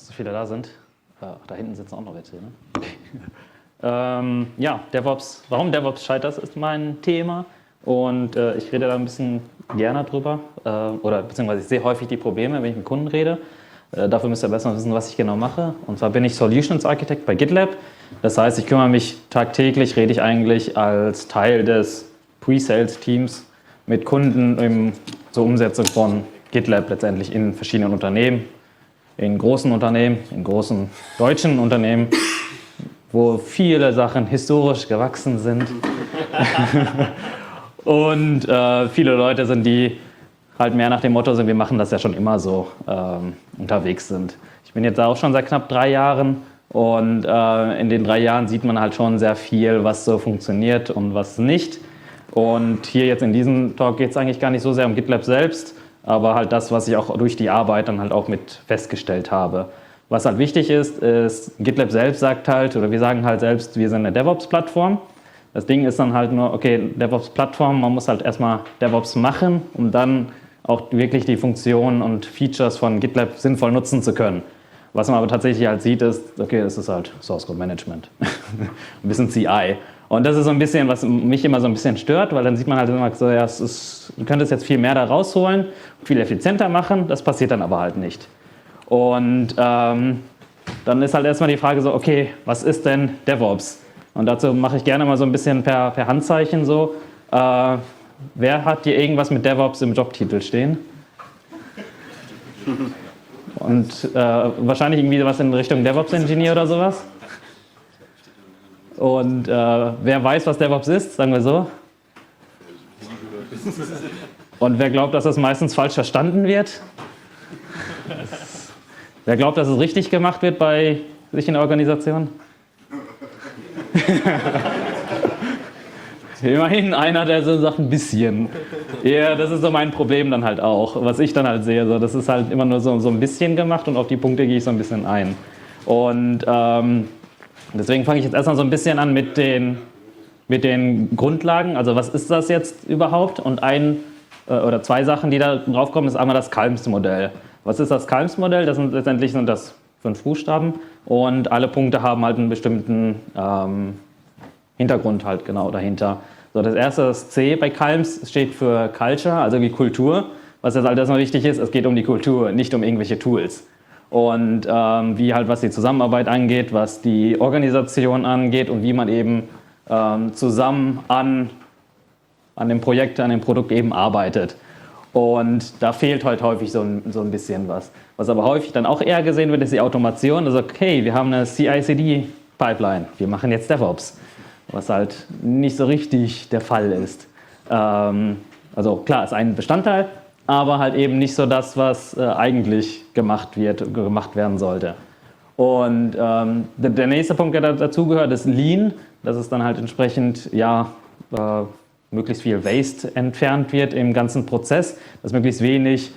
so viele da sind. Da hinten sitzen auch noch welche. Ne? Ja, DevOps, warum DevOps scheitert, ist mein Thema. Und ich rede da ein bisschen gerne drüber. Oder beziehungsweise ich sehe häufig die Probleme, wenn ich mit Kunden rede. Dafür müsst ihr besser wissen, was ich genau mache. Und zwar bin ich Solutions Architect bei GitLab. Das heißt, ich kümmere mich tagtäglich, rede ich eigentlich als Teil des Pre-Sales-Teams mit Kunden zur Umsetzung von GitLab letztendlich in verschiedenen Unternehmen. In großen Unternehmen, in großen deutschen Unternehmen, wo viele Sachen historisch gewachsen sind. Und viele Leute sind, die halt mehr nach dem Motto sind, wir machen das ja schon immer so, unterwegs sind. Ich bin jetzt auch schon seit knapp 3 Jahren und in den 3 Jahren sieht man halt schon sehr viel, was so funktioniert und was nicht. Und hier jetzt in diesem Talk geht es eigentlich gar nicht so sehr um GitLab selbst, aber halt das, was ich auch durch die Arbeit dann halt auch mit festgestellt habe. Was halt wichtig ist, GitLab selbst sagt halt, oder wir sagen halt selbst, wir sind eine DevOps-Plattform. Das Ding ist dann halt nur, okay, DevOps-Plattform, man muss halt erstmal DevOps machen, um dann auch wirklich die Funktionen und Features von GitLab sinnvoll nutzen zu können. Was man aber tatsächlich halt sieht, ist, okay, das ist halt Source Code Management. Ein bisschen CI. Und das ist so ein bisschen, was mich immer so ein bisschen stört, weil dann sieht man halt immer so, ja, du könntest jetzt viel mehr da rausholen, viel effizienter machen, das passiert dann aber halt nicht. Und dann ist halt erstmal die Frage so, okay, was ist denn DevOps? Und dazu mache ich gerne mal so ein bisschen per Handzeichen so. Wer hat hier irgendwas mit DevOps im Jobtitel stehen? Und wahrscheinlich irgendwie was in Richtung DevOps-Ingenieur oder sowas? Und wer weiß, was DevOps ist, sagen wir so? Und wer glaubt, dass das meistens falsch verstanden wird? Wer glaubt, dass es richtig gemacht wird bei sich in der Organisation? Immerhin einer, der so sagt, ein bisschen. Ja, das ist so mein Problem dann halt auch, was ich dann halt sehe. So, das ist halt immer nur so ein bisschen gemacht und auf die Punkte gehe ich so ein bisschen ein. Und deswegen fange ich jetzt erstmal so ein bisschen an mit den Grundlagen. Also was ist das jetzt überhaupt? Und oder 2 Sachen, die da drauf kommen, ist einmal das CALMS-Modell. Was ist das CALMS-Modell? Letztendlich sind das 5 Buchstaben und alle Punkte haben halt einen bestimmten Hintergrund halt genau dahinter. So, das erste, das C bei CALMS, steht für Culture, also die Kultur. Was jetzt halt erstmal wichtig ist, es geht um die Kultur, nicht um irgendwelche Tools. Und wie halt, was die Zusammenarbeit angeht, was die Organisation angeht und wie man eben zusammen an dem Projekt, an dem Produkt eben arbeitet. Und da fehlt halt häufig so ein bisschen was. Was aber häufig dann auch eher gesehen wird, ist die Automation. Also okay, wir haben eine CI/CD-Pipeline, wir machen jetzt DevOps. Was halt nicht so richtig der Fall ist. Also klar, ist ein Bestandteil, aber halt eben nicht so das, was eigentlich gemacht werden sollte. Und der nächste Punkt, der dazugehört, ist Lean. Das ist dann halt entsprechend, ja, möglichst viel Waste entfernt wird im ganzen Prozess, dass möglichst wenig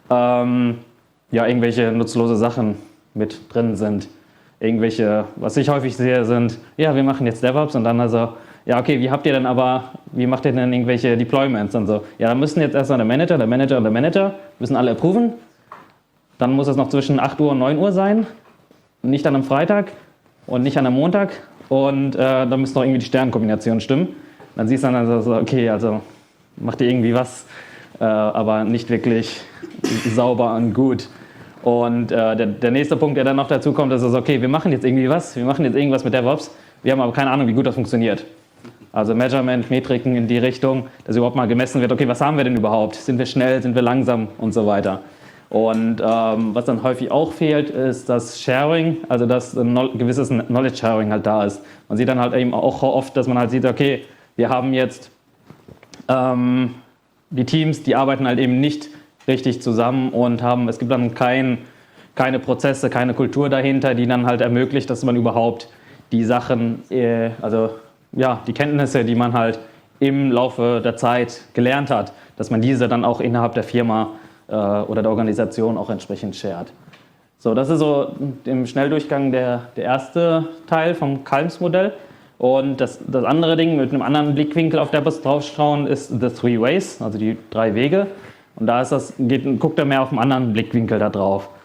irgendwelche nutzlose Sachen mit drin sind. Was ich häufig sehe, sind, ja, wir machen jetzt DevOps und dann also, ja, okay, wie macht ihr denn irgendwelche Deployments und so? Ja, da müssen jetzt erstmal der Manager und der Manager müssen alle approven. Dann muss es noch zwischen 8 Uhr und 9 Uhr sein, nicht an einem Freitag und nicht an einem Montag und dann müssen noch irgendwie die Sternkombinationen stimmen. Dann siehst du dann also, okay, also macht ihr irgendwie was, aber nicht wirklich sauber und gut. Und der nächste Punkt, der dann noch dazu kommt, ist also, okay, wir machen jetzt irgendwas mit DevOps, wir haben aber keine Ahnung, wie gut das funktioniert. Also Measurement, Metriken in die Richtung, dass überhaupt mal gemessen wird, okay, was haben wir denn überhaupt? Sind wir schnell, sind wir langsam und so weiter. Und was dann häufig auch fehlt, ist das Sharing, also dass ein gewisses Knowledge Sharing halt da ist. Man sieht dann halt eben auch oft, dass man halt sieht, okay, wir haben jetzt die Teams, die arbeiten halt eben nicht richtig zusammen und es gibt dann keine Prozesse, keine Kultur dahinter, die dann halt ermöglicht, dass man überhaupt die Sachen, die Kenntnisse, die man halt im Laufe der Zeit gelernt hat, dass man diese dann auch innerhalb der Firma oder der Organisation auch entsprechend shared. So, das ist so im Schnelldurchgang der erste Teil vom CALMS-Modell. Und das andere Ding mit einem anderen Blickwinkel auf DevOps draufschauen ist the 3 ways, also die 3 Wege. Und da guckt er mehr auf einen anderen Blickwinkel da drauf.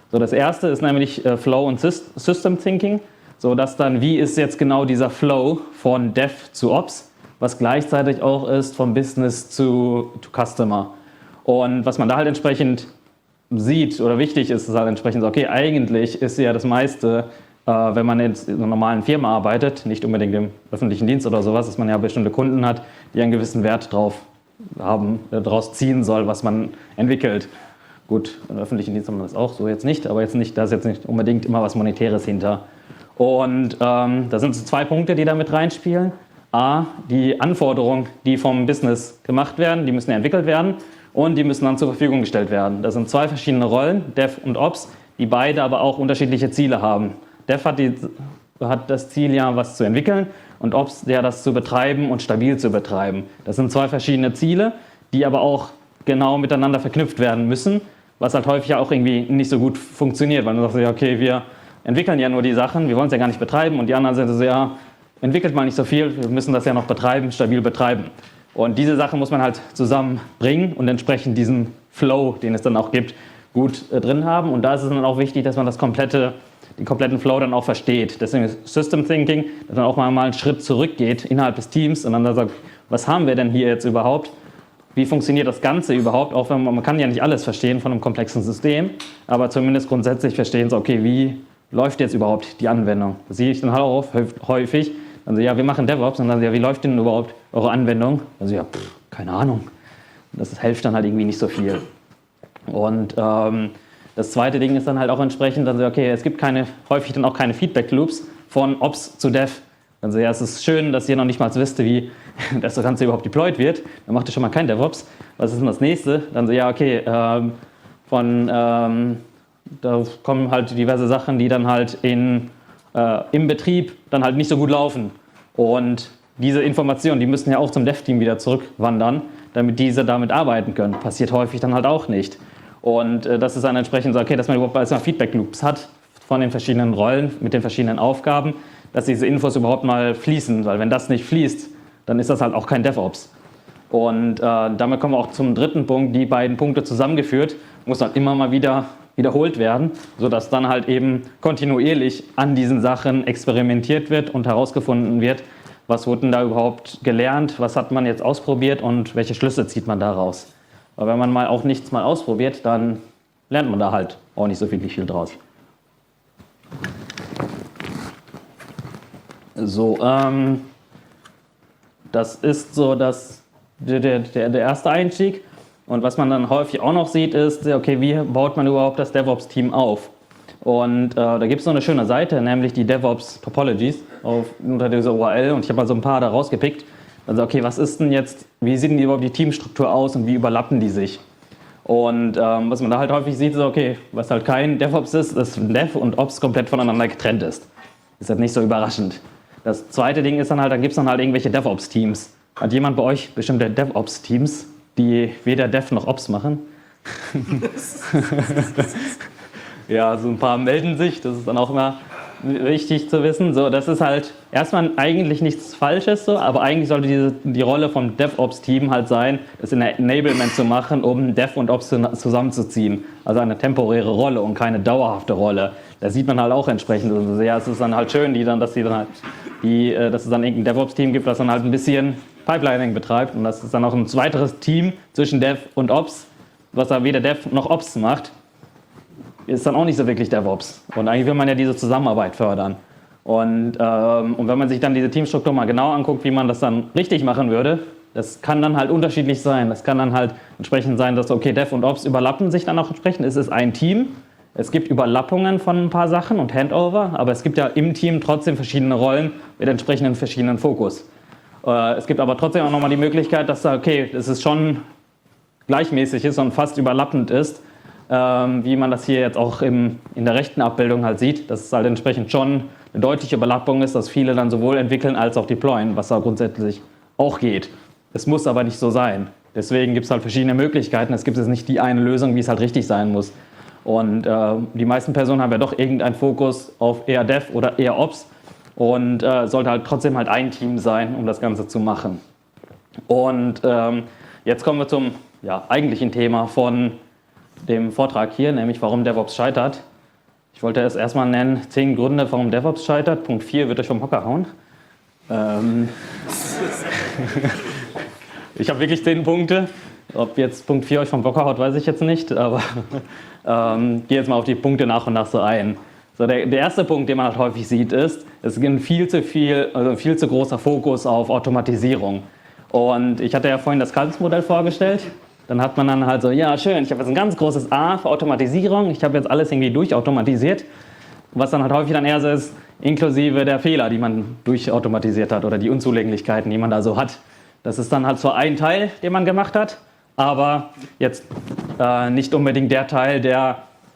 So, das erste ist nämlich Flow und System Thinking, so dass dann, wie ist jetzt genau dieser Flow von Dev zu Ops, was gleichzeitig auch ist vom Business zu Customer. Und was man da halt entsprechend sieht oder wichtig ist, ist halt entsprechend so, okay, eigentlich ist ja das meiste, wenn man in einer normalen Firma arbeitet, nicht unbedingt im öffentlichen Dienst oder sowas, dass man ja bestimmte Kunden hat, die einen gewissen Wert drauf haben, daraus ziehen soll, was man entwickelt. Gut, im öffentlichen Dienst haben wir das auch so jetzt nicht, aber da ist jetzt nicht unbedingt immer was Monetäres hinter. Und da sind so 2 Punkte, die da mit reinspielen. A, die Anforderungen, die vom Business gemacht werden, die müssen entwickelt werden und die müssen dann zur Verfügung gestellt werden. Das sind 2 verschiedene Rollen, Dev und Ops, die beide aber auch unterschiedliche Ziele haben. Dev hat das Ziel ja, was zu entwickeln und Ops, ja, das zu betreiben und stabil zu betreiben. Das sind 2 verschiedene Ziele, die aber auch genau miteinander verknüpft werden müssen, was halt häufig auch irgendwie nicht so gut funktioniert, weil du sagst, ja, okay, wir entwickeln ja nur die Sachen, wir wollen es ja gar nicht betreiben und die anderen sind so, ja, entwickelt mal nicht so viel, wir müssen das ja noch betreiben, stabil betreiben. Und diese Sachen muss man halt zusammenbringen und entsprechend diesen Flow, den es dann auch gibt, gut drin haben. Und da ist es dann auch wichtig, dass man den kompletten Flow dann auch versteht. Deswegen ist System Thinking, dass man auch mal einen Schritt zurückgeht innerhalb des Teams und dann da sagt, was haben wir denn hier jetzt überhaupt? Wie funktioniert das Ganze überhaupt? Auch wenn man kann ja nicht alles verstehen von einem komplexen System, aber zumindest grundsätzlich verstehen, so, okay, wie läuft jetzt überhaupt die Anwendung? Das sehe ich dann halt auch häufig. Dann so, ja, wir machen DevOps und dann so, ja, wie läuft denn überhaupt eure Anwendung? Also ja, keine Ahnung. Das hilft dann halt irgendwie nicht so viel. Und das zweite Ding ist dann halt auch entsprechend, dann so, okay, es gibt häufig dann auch keine Feedback-Loops von Ops zu Dev. Dann so, ja, es ist schön, dass ihr noch nicht mal wisst, wie das Ganze überhaupt deployed wird. Dann macht ihr schon mal kein DevOps. Was ist denn das nächste? Dann so, ja, okay, da kommen halt diverse Sachen, die dann halt im Betrieb dann halt nicht so gut laufen. Und diese Informationen, die müssen ja auch zum Dev-Team wieder zurückwandern, damit diese damit arbeiten können. Passiert häufig dann halt auch nicht. Und das ist dann entsprechend so, okay, dass man überhaupt erstmal Feedback-Loops hat von den verschiedenen Rollen mit den verschiedenen Aufgaben, dass diese Infos überhaupt mal fließen. Weil wenn das nicht fließt, dann ist das halt auch kein DevOps. Und damit kommen wir auch zum dritten Punkt. Die beiden Punkte zusammengeführt, muss dann immer mal wieder wiederholt werden, sodass dann halt eben kontinuierlich an diesen Sachen experimentiert wird und herausgefunden wird, was wurde denn da überhaupt gelernt, was hat man jetzt ausprobiert und welche Schlüsse zieht man daraus. Aber wenn man mal auch nichts mal ausprobiert, dann lernt man da halt auch nicht so wirklich viel draus. So, das ist so der erste Einstieg. Und was man dann häufig auch noch sieht, ist, okay, wie baut man überhaupt das DevOps-Team auf? Und da gibt es so eine schöne Seite, nämlich die DevOps Topologies unter dieser URL. Und ich habe mal so ein paar da rausgepickt. Also okay, was ist denn jetzt, wie sieht denn überhaupt die Teamstruktur aus und wie überlappen die sich? Und was man da halt häufig sieht, ist, okay, was halt kein DevOps ist, dass Dev und Ops komplett voneinander getrennt ist. Ist halt nicht so überraschend. Das zweite Ding ist dann halt, da gibt es dann halt irgendwelche DevOps-Teams. Hat jemand bei euch bestimmte DevOps-Teams, die weder Dev noch Ops machen? Ja, so ein paar melden sich, das ist dann auch immer wichtig zu wissen. So, das ist halt erstmal eigentlich nichts Falsches, so, aber eigentlich sollte die Rolle vom DevOps-Team halt sein, das Enablement zu machen, um Dev und Ops zusammenzuziehen. Also eine temporäre Rolle und keine dauerhafte Rolle. Da sieht man halt auch entsprechend. Also, ja, es ist dann halt schön, dass es dann irgendein DevOps-Team gibt, das dann halt ein bisschen Pipelining betreibt und das ist dann auch ein weiteres Team zwischen Dev und Ops, was da weder Dev noch Ops macht, ist dann auch nicht so wirklich DevOps. Und eigentlich will man ja diese Zusammenarbeit fördern. Und wenn man sich dann diese Teamstruktur mal genau anguckt, wie man das dann richtig machen würde, das kann dann halt unterschiedlich sein. Das kann dann halt entsprechend sein, dass, okay, Dev und Ops überlappen sich dann auch entsprechend. Es ist ein Team. Es gibt Überlappungen von ein paar Sachen und Handover, aber es gibt ja im Team trotzdem verschiedene Rollen mit entsprechenden verschiedenen Fokus. Es gibt aber trotzdem auch nochmal die Möglichkeit, dass da, okay, dass es schon gleichmäßig ist und fast überlappend ist, wie man das hier jetzt auch in der rechten Abbildung halt sieht, dass es halt entsprechend schon eine deutliche Überlappung ist, dass viele dann sowohl entwickeln als auch deployen, was da grundsätzlich auch geht. Es muss aber nicht so sein. Deswegen gibt es halt verschiedene Möglichkeiten. Es gibt jetzt nicht die eine Lösung, wie es halt richtig sein muss. Und die meisten Personen haben ja doch irgendeinen Fokus auf eher Dev oder eher Ops und sollte halt trotzdem halt ein Team sein, um das Ganze zu machen. Und jetzt kommen wir zum eigentlichen Thema von dem Vortrag hier, nämlich warum DevOps scheitert. Ich wollte es erstmal nennen, 10 Gründe, warum DevOps scheitert. Punkt 4 wird euch vom Hocker hauen. Ich habe wirklich 10 Punkte. Ob jetzt Punkt 4 euch vom Hocker haut, weiß ich jetzt nicht, aber gehe jetzt mal auf die Punkte nach und nach so ein. So, der erste Punkt, den man halt häufig sieht, ist, es gibt viel zu großer Fokus auf Automatisierung. Und ich hatte ja vorhin das Kalbsmodell vorgestellt. Dann hat man dann halt so, ja schön, ich habe jetzt ein ganz großes A für Automatisierung, ich habe jetzt alles irgendwie durchautomatisiert. Was dann halt häufig dann eher so ist, inklusive der Fehler, die man durchautomatisiert hat oder die Unzulänglichkeiten, die man da so hat. Das ist dann halt zwar ein Teil, den man gemacht hat, aber jetzt nicht unbedingt der Teil, der,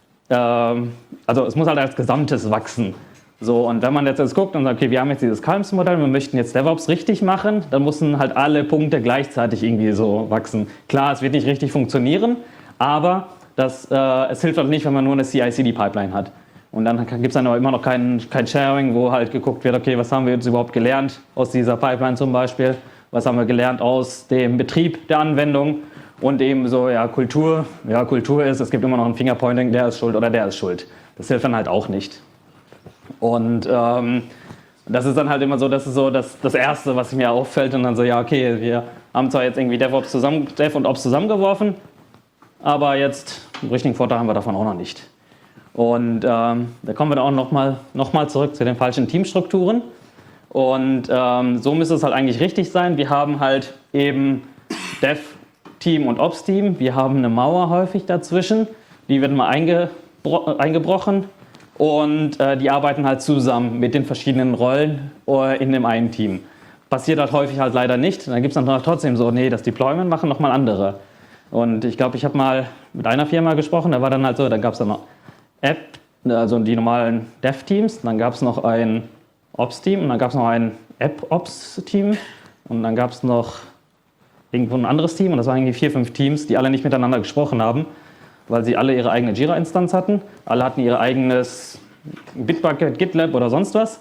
also es muss halt als Gesamtes wachsen. So, und wenn man jetzt guckt und sagt, okay, wir haben jetzt dieses Kalbsmodell, wir möchten jetzt DevOps richtig machen, dann müssen halt alle Punkte gleichzeitig irgendwie so wachsen. Klar, es wird nicht richtig funktionieren, aber es hilft halt nicht, wenn man nur eine CI/CD-Pipeline hat. Und dann gibt es dann aber immer noch kein Sharing, wo halt geguckt wird, okay, was haben wir jetzt überhaupt gelernt aus dieser Pipeline zum Beispiel, was haben wir gelernt aus dem Betrieb der Anwendung und eben so, ja, Kultur ist, es gibt immer noch ein Fingerpointing, der ist schuld oder der ist schuld. Das hilft dann halt auch nicht. Und das ist dann halt immer so, das ist so das Erste, was mir auffällt. Und dann so, ja, okay, wir haben zwar jetzt irgendwie Dev und Ops zusammengeworfen, aber jetzt einen richtigen Vorteil haben wir davon auch noch nicht. Und da kommen wir dann auch noch mal zurück zu den falschen Teamstrukturen. Und so müsste es halt eigentlich richtig sein. Wir haben halt eben Dev-Team und Ops-Team. Wir haben eine Mauer häufig dazwischen. Die wird mal eingebrochen. Und die arbeiten halt zusammen mit den verschiedenen Rollen in dem einen Team. Passiert halt häufig halt leider nicht. Dann gibt es dann trotzdem so, nee, das Deployment machen nochmal andere. Und ich glaube, ich habe mal mit einer Firma gesprochen, da war dann halt so, da gab es dann noch App, also die normalen Dev-Teams, dann gab es noch ein Ops-Team und dann gab es noch ein App-Ops-Team und dann gab es noch irgendwo ein anderes Team und das waren irgendwie 4, 5 Teams, die alle nicht miteinander gesprochen haben, weil sie alle ihre eigene Jira-Instanz hatten. Alle hatten ihr eigenes Bitbucket, GitLab oder sonst was.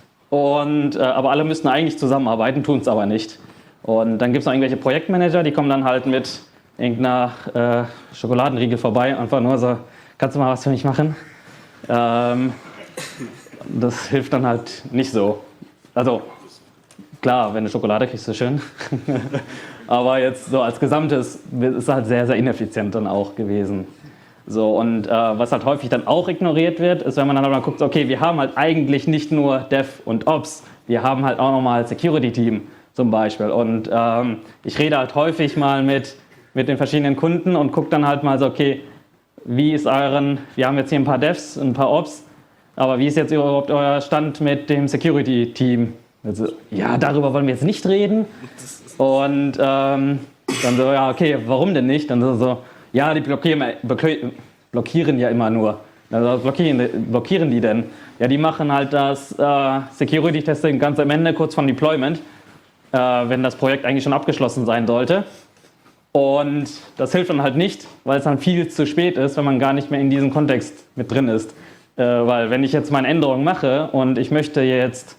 Aber alle müssten eigentlich zusammenarbeiten, tun es aber nicht. Und dann gibt es noch irgendwelche Projektmanager, die kommen dann halt mit irgendeiner Schokoladenriegel vorbei. Einfach nur so, kannst du mal was für mich machen? Das hilft dann halt nicht so. Also klar, wenn du Schokolade kriegst, ist schön. Aber jetzt so als Gesamtes ist halt sehr, sehr ineffizient dann auch gewesen. So, und was halt häufig dann auch ignoriert wird, ist, wenn man dann halt mal guckt, okay, wir haben halt eigentlich nicht nur Dev und Ops, wir haben halt auch nochmal Security-Team zum Beispiel. Und ich rede halt häufig mal mit den verschiedenen Kunden und gucke dann halt mal so, okay, wir haben jetzt hier ein paar Devs, ein paar Ops, aber wie ist jetzt überhaupt euer Stand mit dem Security-Team? Also, ja, darüber wollen wir jetzt nicht reden. Und dann so, ja, okay, warum denn nicht? Dann so, ja, die blockieren ja immer nur. Also, blockieren die denn? Ja, die machen halt das Security-Testing ganz am Ende, kurz vor Deployment, wenn das Projekt eigentlich schon abgeschlossen sein sollte. Und das hilft dann halt nicht, weil es dann viel zu spät ist, wenn man gar nicht mehr in diesem Kontext mit drin ist. Weil wenn ich jetzt meine Änderung mache und ich habe jetzt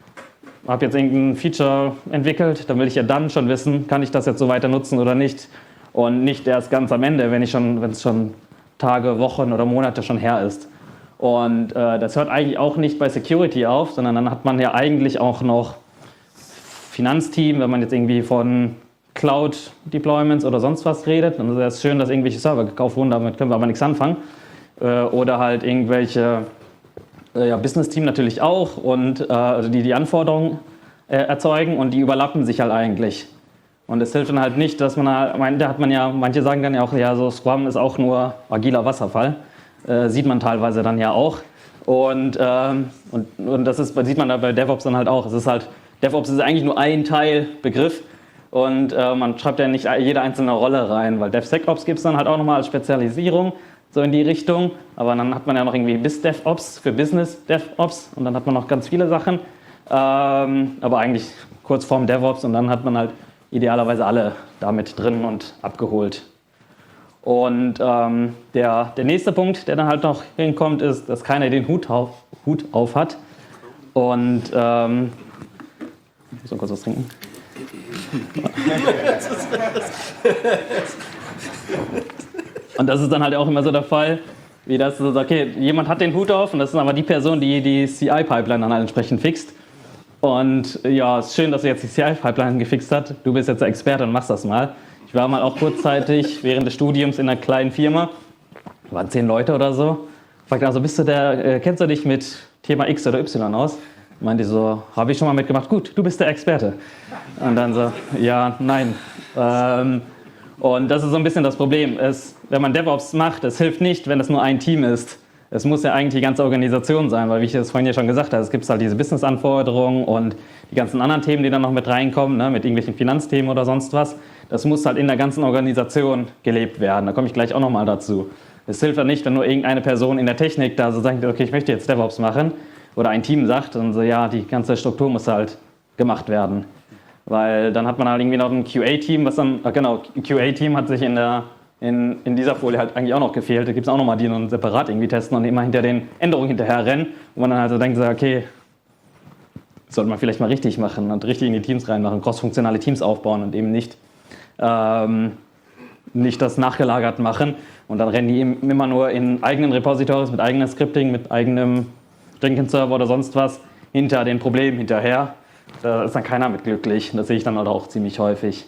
irgendein Feature entwickelt, dann will ich ja dann schon wissen, kann ich das jetzt so weiter nutzen oder nicht. Und nicht erst ganz am Ende, wenn es schon Tage, Wochen oder Monate schon her ist. Und das hört eigentlich auch nicht bei Security auf, sondern dann hat man ja eigentlich auch noch Finanzteam, wenn man jetzt irgendwie von Cloud-Deployments oder sonst was redet. Dann ist es schön, dass irgendwelche Server gekauft wurden, damit können wir aber nichts anfangen. Oder halt irgendwelche Business-Team natürlich auch und also die Anforderungen erzeugen und die überlappen sich halt eigentlich. Und es hilft dann halt nicht, dass manche sagen dann ja auch, ja, so Scrum ist auch nur agiler Wasserfall. Sieht man teilweise dann ja auch. Und das sieht man da bei DevOps dann halt auch. DevOps ist eigentlich nur ein Teilbegriff und man schreibt ja nicht jede einzelne Rolle rein, weil DevSecOps gibt es dann halt auch nochmal als Spezialisierung, so in die Richtung. Aber dann hat man ja noch irgendwie BizDevOps für Business DevOps und dann hat man noch ganz viele Sachen. Aber eigentlich kurz vorm DevOps und dann hat man halt idealerweise alle damit drin und abgeholt. Und der nächste Punkt, der dann halt noch hinkommt, ist, dass keiner den Hut auf hat. Und ich muss mal kurz was trinken. Und das ist dann halt auch immer so der Fall, wie das so, okay, jemand hat den Hut auf und das ist aber die Person, die die CI-Pipeline dann halt entsprechend fixt. Und ja, es ist schön, dass er jetzt die CI-Pipeline gefixt hat. Du bist jetzt der Experte und machst das mal. Ich war mal auch kurzzeitig während des Studiums in einer kleinen Firma. Da waren 10 Leute oder so. Ich fragte also, kennst du dich mit Thema X oder Y aus? Meinte die so, habe ich schon mal mitgemacht. Gut, du bist der Experte. Und dann so, ja, nein. Und das ist so ein bisschen das Problem. Wenn man DevOps macht, es hilft nicht, wenn es nur ein Team ist. Es muss ja eigentlich die ganze Organisation sein, weil wie ich das vorhin ja schon gesagt habe, es gibt halt diese Business-Anforderungen und die ganzen anderen Themen, die dann noch mit reinkommen, ne, mit irgendwelchen Finanzthemen oder sonst was. Das muss halt in der ganzen Organisation gelebt werden. Da komme ich gleich auch nochmal dazu. Es hilft ja nicht, wenn nur irgendeine Person in der Technik da so sagt, okay, ich möchte jetzt DevOps machen oder ein Team sagt und so, ja, die ganze Struktur muss halt gemacht werden. Weil dann hat man halt irgendwie noch ein QA-Team, QA-Team hat sich in dieser Folie halt eigentlich auch noch gefehlt. Da gibt es auch nochmal die dann separat irgendwie testen und immer hinter den Änderungen hinterher rennen. Und man dann halt so denkt, okay, sollte man vielleicht mal richtig machen und richtig in die Teams reinmachen, cross-funktionale Teams aufbauen und eben nicht das nachgelagert machen. Und dann rennen die immer nur in eigenen Repositories, mit eigenem Scripting, mit eigenem Jenkins-Server oder sonst was hinter den Problemen hinterher. Da ist dann keiner mit glücklich. Das sehe ich dann halt auch ziemlich häufig.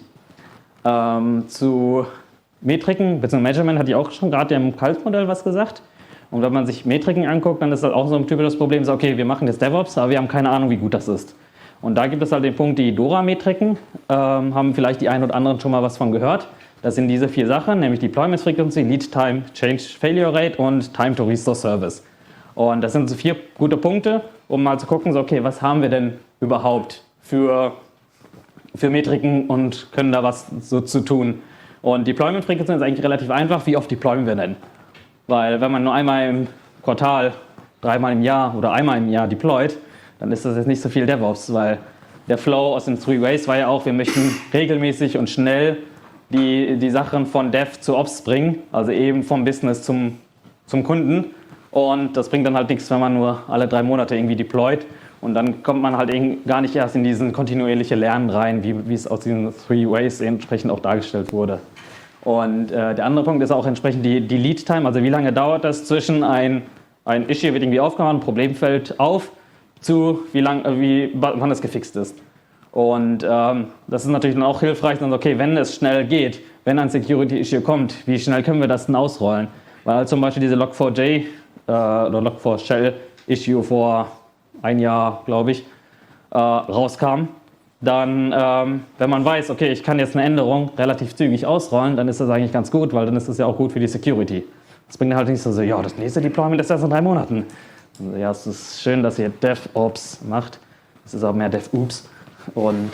Zu Metriken bzw. Measurement hatte ich auch schon gerade im Cult-Modell was gesagt. Und wenn man sich Metriken anguckt, dann ist das auch so ein typisches Problem, so, okay, wir machen jetzt DevOps, aber wir haben keine Ahnung, wie gut das ist. Und da gibt es halt den Punkt, die DORA-Metriken, haben vielleicht die einen oder anderen schon mal was von gehört. Das sind diese 4 Sachen, nämlich Deployment Frequency, Lead Time, Change Failure Rate und Time to Restore Service. Und das sind so 4 gute Punkte, um mal zu gucken, so, okay, was haben wir denn überhaupt für Metriken und können da was so zu tun. Und Deployment Frequency ist eigentlich relativ einfach, wie oft deployen wir denn? Weil wenn man nur einmal im Quartal, 3-mal im Jahr oder einmal im Jahr deployt, dann ist das jetzt nicht so viel DevOps, weil der Flow aus den 3 Ways war ja auch, wir möchten regelmäßig und schnell die Sachen von Dev zu Ops bringen, also eben vom Business zum Kunden. Und das bringt dann halt nichts, wenn man nur alle 3 Monate irgendwie deployt. Und dann kommt man halt gar nicht erst in diesen kontinuierliche Lernen rein, wie es aus diesen 3 Ways entsprechend auch dargestellt wurde. Und der andere Punkt ist auch entsprechend die Lead Time, also wie lange dauert das zwischen ein Issue wird irgendwie aufgemacht, ein Problem fällt auf, zu wann es gefixt ist. Und das ist natürlich dann auch hilfreich, dann okay, wenn es schnell geht, wenn ein Security-Issue kommt, wie schnell können wir das denn ausrollen? Weil zum Beispiel diese Log4j oder Log4Shell-Issue vor 1 Jahr, glaube ich, rauskam, dann, wenn man weiß, okay, ich kann jetzt eine Änderung relativ zügig ausrollen, dann ist das eigentlich ganz gut, weil dann ist das ja auch gut für die Security. Das bringt halt nicht so, ja, das nächste Deployment ist erst in 3 Monaten. Also, ja, es ist schön, dass ihr DevOps macht. Es ist auch mehr DevOps. Und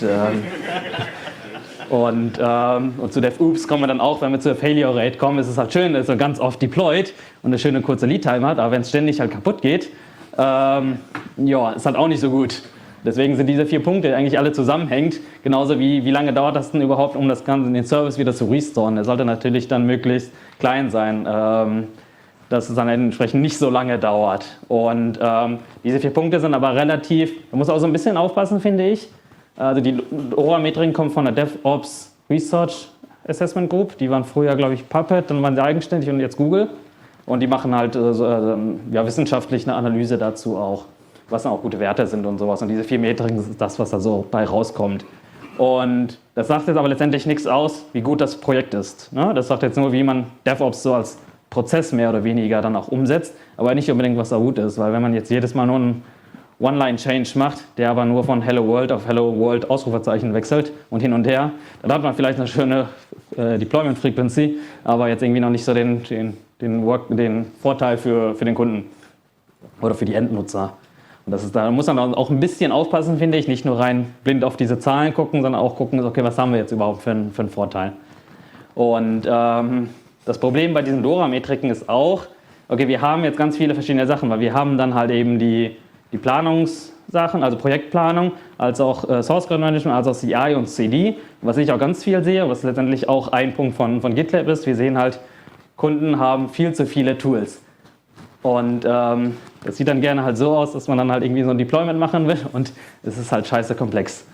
zu DevOps kommen wir dann auch, wenn wir zur Failure Rate kommen, ist es halt schön, dass er ganz oft deployed und eine schöne kurze Lead-Time hat, aber wenn es ständig halt kaputt geht, ja, ist halt auch nicht so gut. Deswegen sind diese 4 Punkte eigentlich alle zusammenhängend, genauso wie lange dauert das denn überhaupt, um das Ganze in den Service wieder zu restoren. Der sollte natürlich dann möglichst klein sein, dass es dann entsprechend nicht so lange dauert. Und diese 4 Punkte sind aber relativ, man muss auch so ein bisschen aufpassen, finde ich. Also die DORA-Metriken kommen von der DevOps Research Assessment Group, die waren früher, glaube ich, Puppet, dann waren sie eigenständig und jetzt Google. Und die machen halt wissenschaftlich eine Analyse dazu auch, was dann auch gute Werte sind und sowas. Und diese 4 Metriken ist das, was da so bei rauskommt. Und das sagt jetzt aber letztendlich nichts aus, wie gut das Projekt ist. Ne? Das sagt jetzt nur, wie man DevOps so als Prozess mehr oder weniger dann auch umsetzt, aber nicht unbedingt, was da gut ist. Weil wenn man jetzt jedes Mal nur einen One-Line-Change macht, der aber nur von Hello World auf Hello World Ausrufezeichen wechselt und hin und her, dann hat man vielleicht eine schöne Deployment Frequency, aber jetzt irgendwie noch nicht so den Vorteil für den Kunden oder für die Endnutzer. Und da muss man auch ein bisschen aufpassen, finde ich, nicht nur rein blind auf diese Zahlen gucken, sondern auch gucken, okay, was haben wir jetzt überhaupt für einen Vorteil. Und das Problem bei diesen DORA-Metriken ist auch, okay, wir haben jetzt ganz viele verschiedene Sachen, weil wir haben dann halt eben die Planungssachen, also Projektplanung, als auch Source Code Management, als auch CI und CD, was ich auch ganz viel sehe, was letztendlich auch ein Punkt von GitLab ist. Wir sehen halt, Kunden haben viel zu viele Tools. Und das sieht dann gerne halt so aus, dass man dann halt irgendwie so ein Deployment machen will und es ist halt scheiße komplex.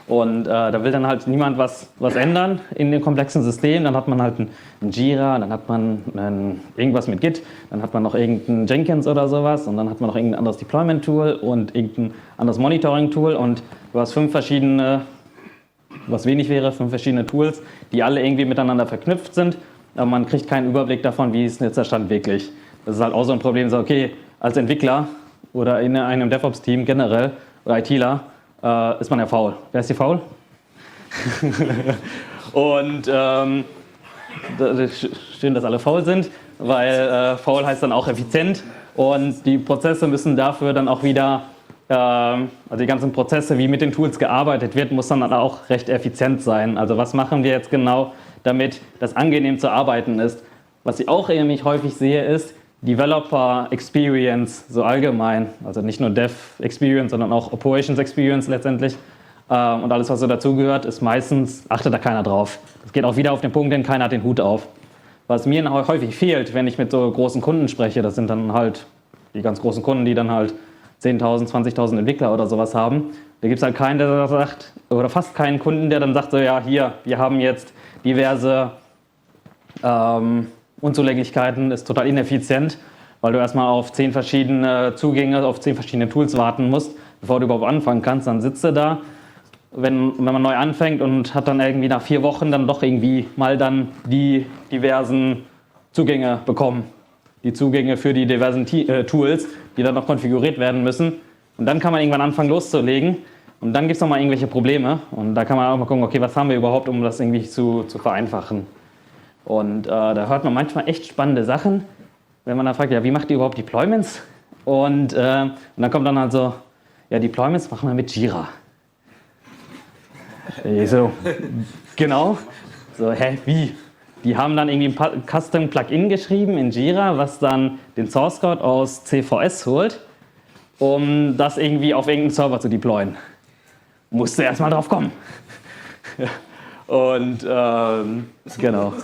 Und da will dann halt niemand was ändern in dem komplexen System. Dann hat man halt ein Jira, dann hat man irgendwas mit Git, dann hat man noch irgendein Jenkins oder sowas und dann hat man noch irgendein anderes Deployment-Tool und irgendein anderes Monitoring-Tool und du hast 5 verschiedene, was wenig wäre, 5 verschiedene Tools, die alle irgendwie miteinander verknüpft sind, aber man kriegt keinen Überblick davon, wie ist jetzt der Stand wirklich. Das ist halt auch so ein Problem, so okay, als Entwickler oder in einem DevOps-Team generell oder ITler, ist man ja faul. Wer ist hier faul? Und schön, dass alle faul sind, weil faul heißt dann auch effizient und die Prozesse müssen dafür dann auch wieder, also die ganzen Prozesse, wie mit den Tools gearbeitet wird, muss dann auch recht effizient sein. Also was machen wir jetzt genau, damit das angenehm zu arbeiten ist? Was ich auch nämlich häufig sehe, ist Developer Experience so allgemein, also nicht nur Dev Experience, sondern auch Operations Experience letztendlich und alles, was so dazugehört, ist meistens, achtet da keiner drauf. Es geht auch wieder auf den Punkt, denn keiner hat den Hut auf. Was mir häufig fehlt, wenn ich mit so großen Kunden spreche, das sind dann halt die ganz großen Kunden, die dann halt 10.000, 20.000 Entwickler oder sowas haben. Da gibt es halt keinen, der sagt, oder fast keinen Kunden, der dann sagt, so ja, hier, wir haben jetzt diverse Unzulänglichkeiten, ist total ineffizient, weil du erstmal auf 10 verschiedene Zugänge, auf 10 verschiedene Tools warten musst, bevor du überhaupt anfangen kannst. Dann sitzt du da, wenn man neu anfängt und hat dann irgendwie nach 4 Wochen dann doch irgendwie mal dann die diversen Zugänge bekommen. Die Zugänge für die diversen Tools, die dann noch konfiguriert werden müssen. Und dann kann man irgendwann anfangen loszulegen. Und dann gibt es nochmal irgendwelche Probleme. Und da kann man auch mal gucken, okay, was haben wir überhaupt, um das irgendwie zu vereinfachen. Und da hört man manchmal echt spannende Sachen, wenn man dann fragt, ja, wie macht ihr überhaupt Deployments? Und dann kommt dann halt so, ja, Deployments machen wir mit Jira. So, genau. So, hä, wie? Die haben dann irgendwie ein Custom-Plugin geschrieben in Jira, was dann den Source Code aus CVS holt, um das irgendwie auf irgendeinen Server zu deployen. Musste erstmal drauf kommen. Und genau.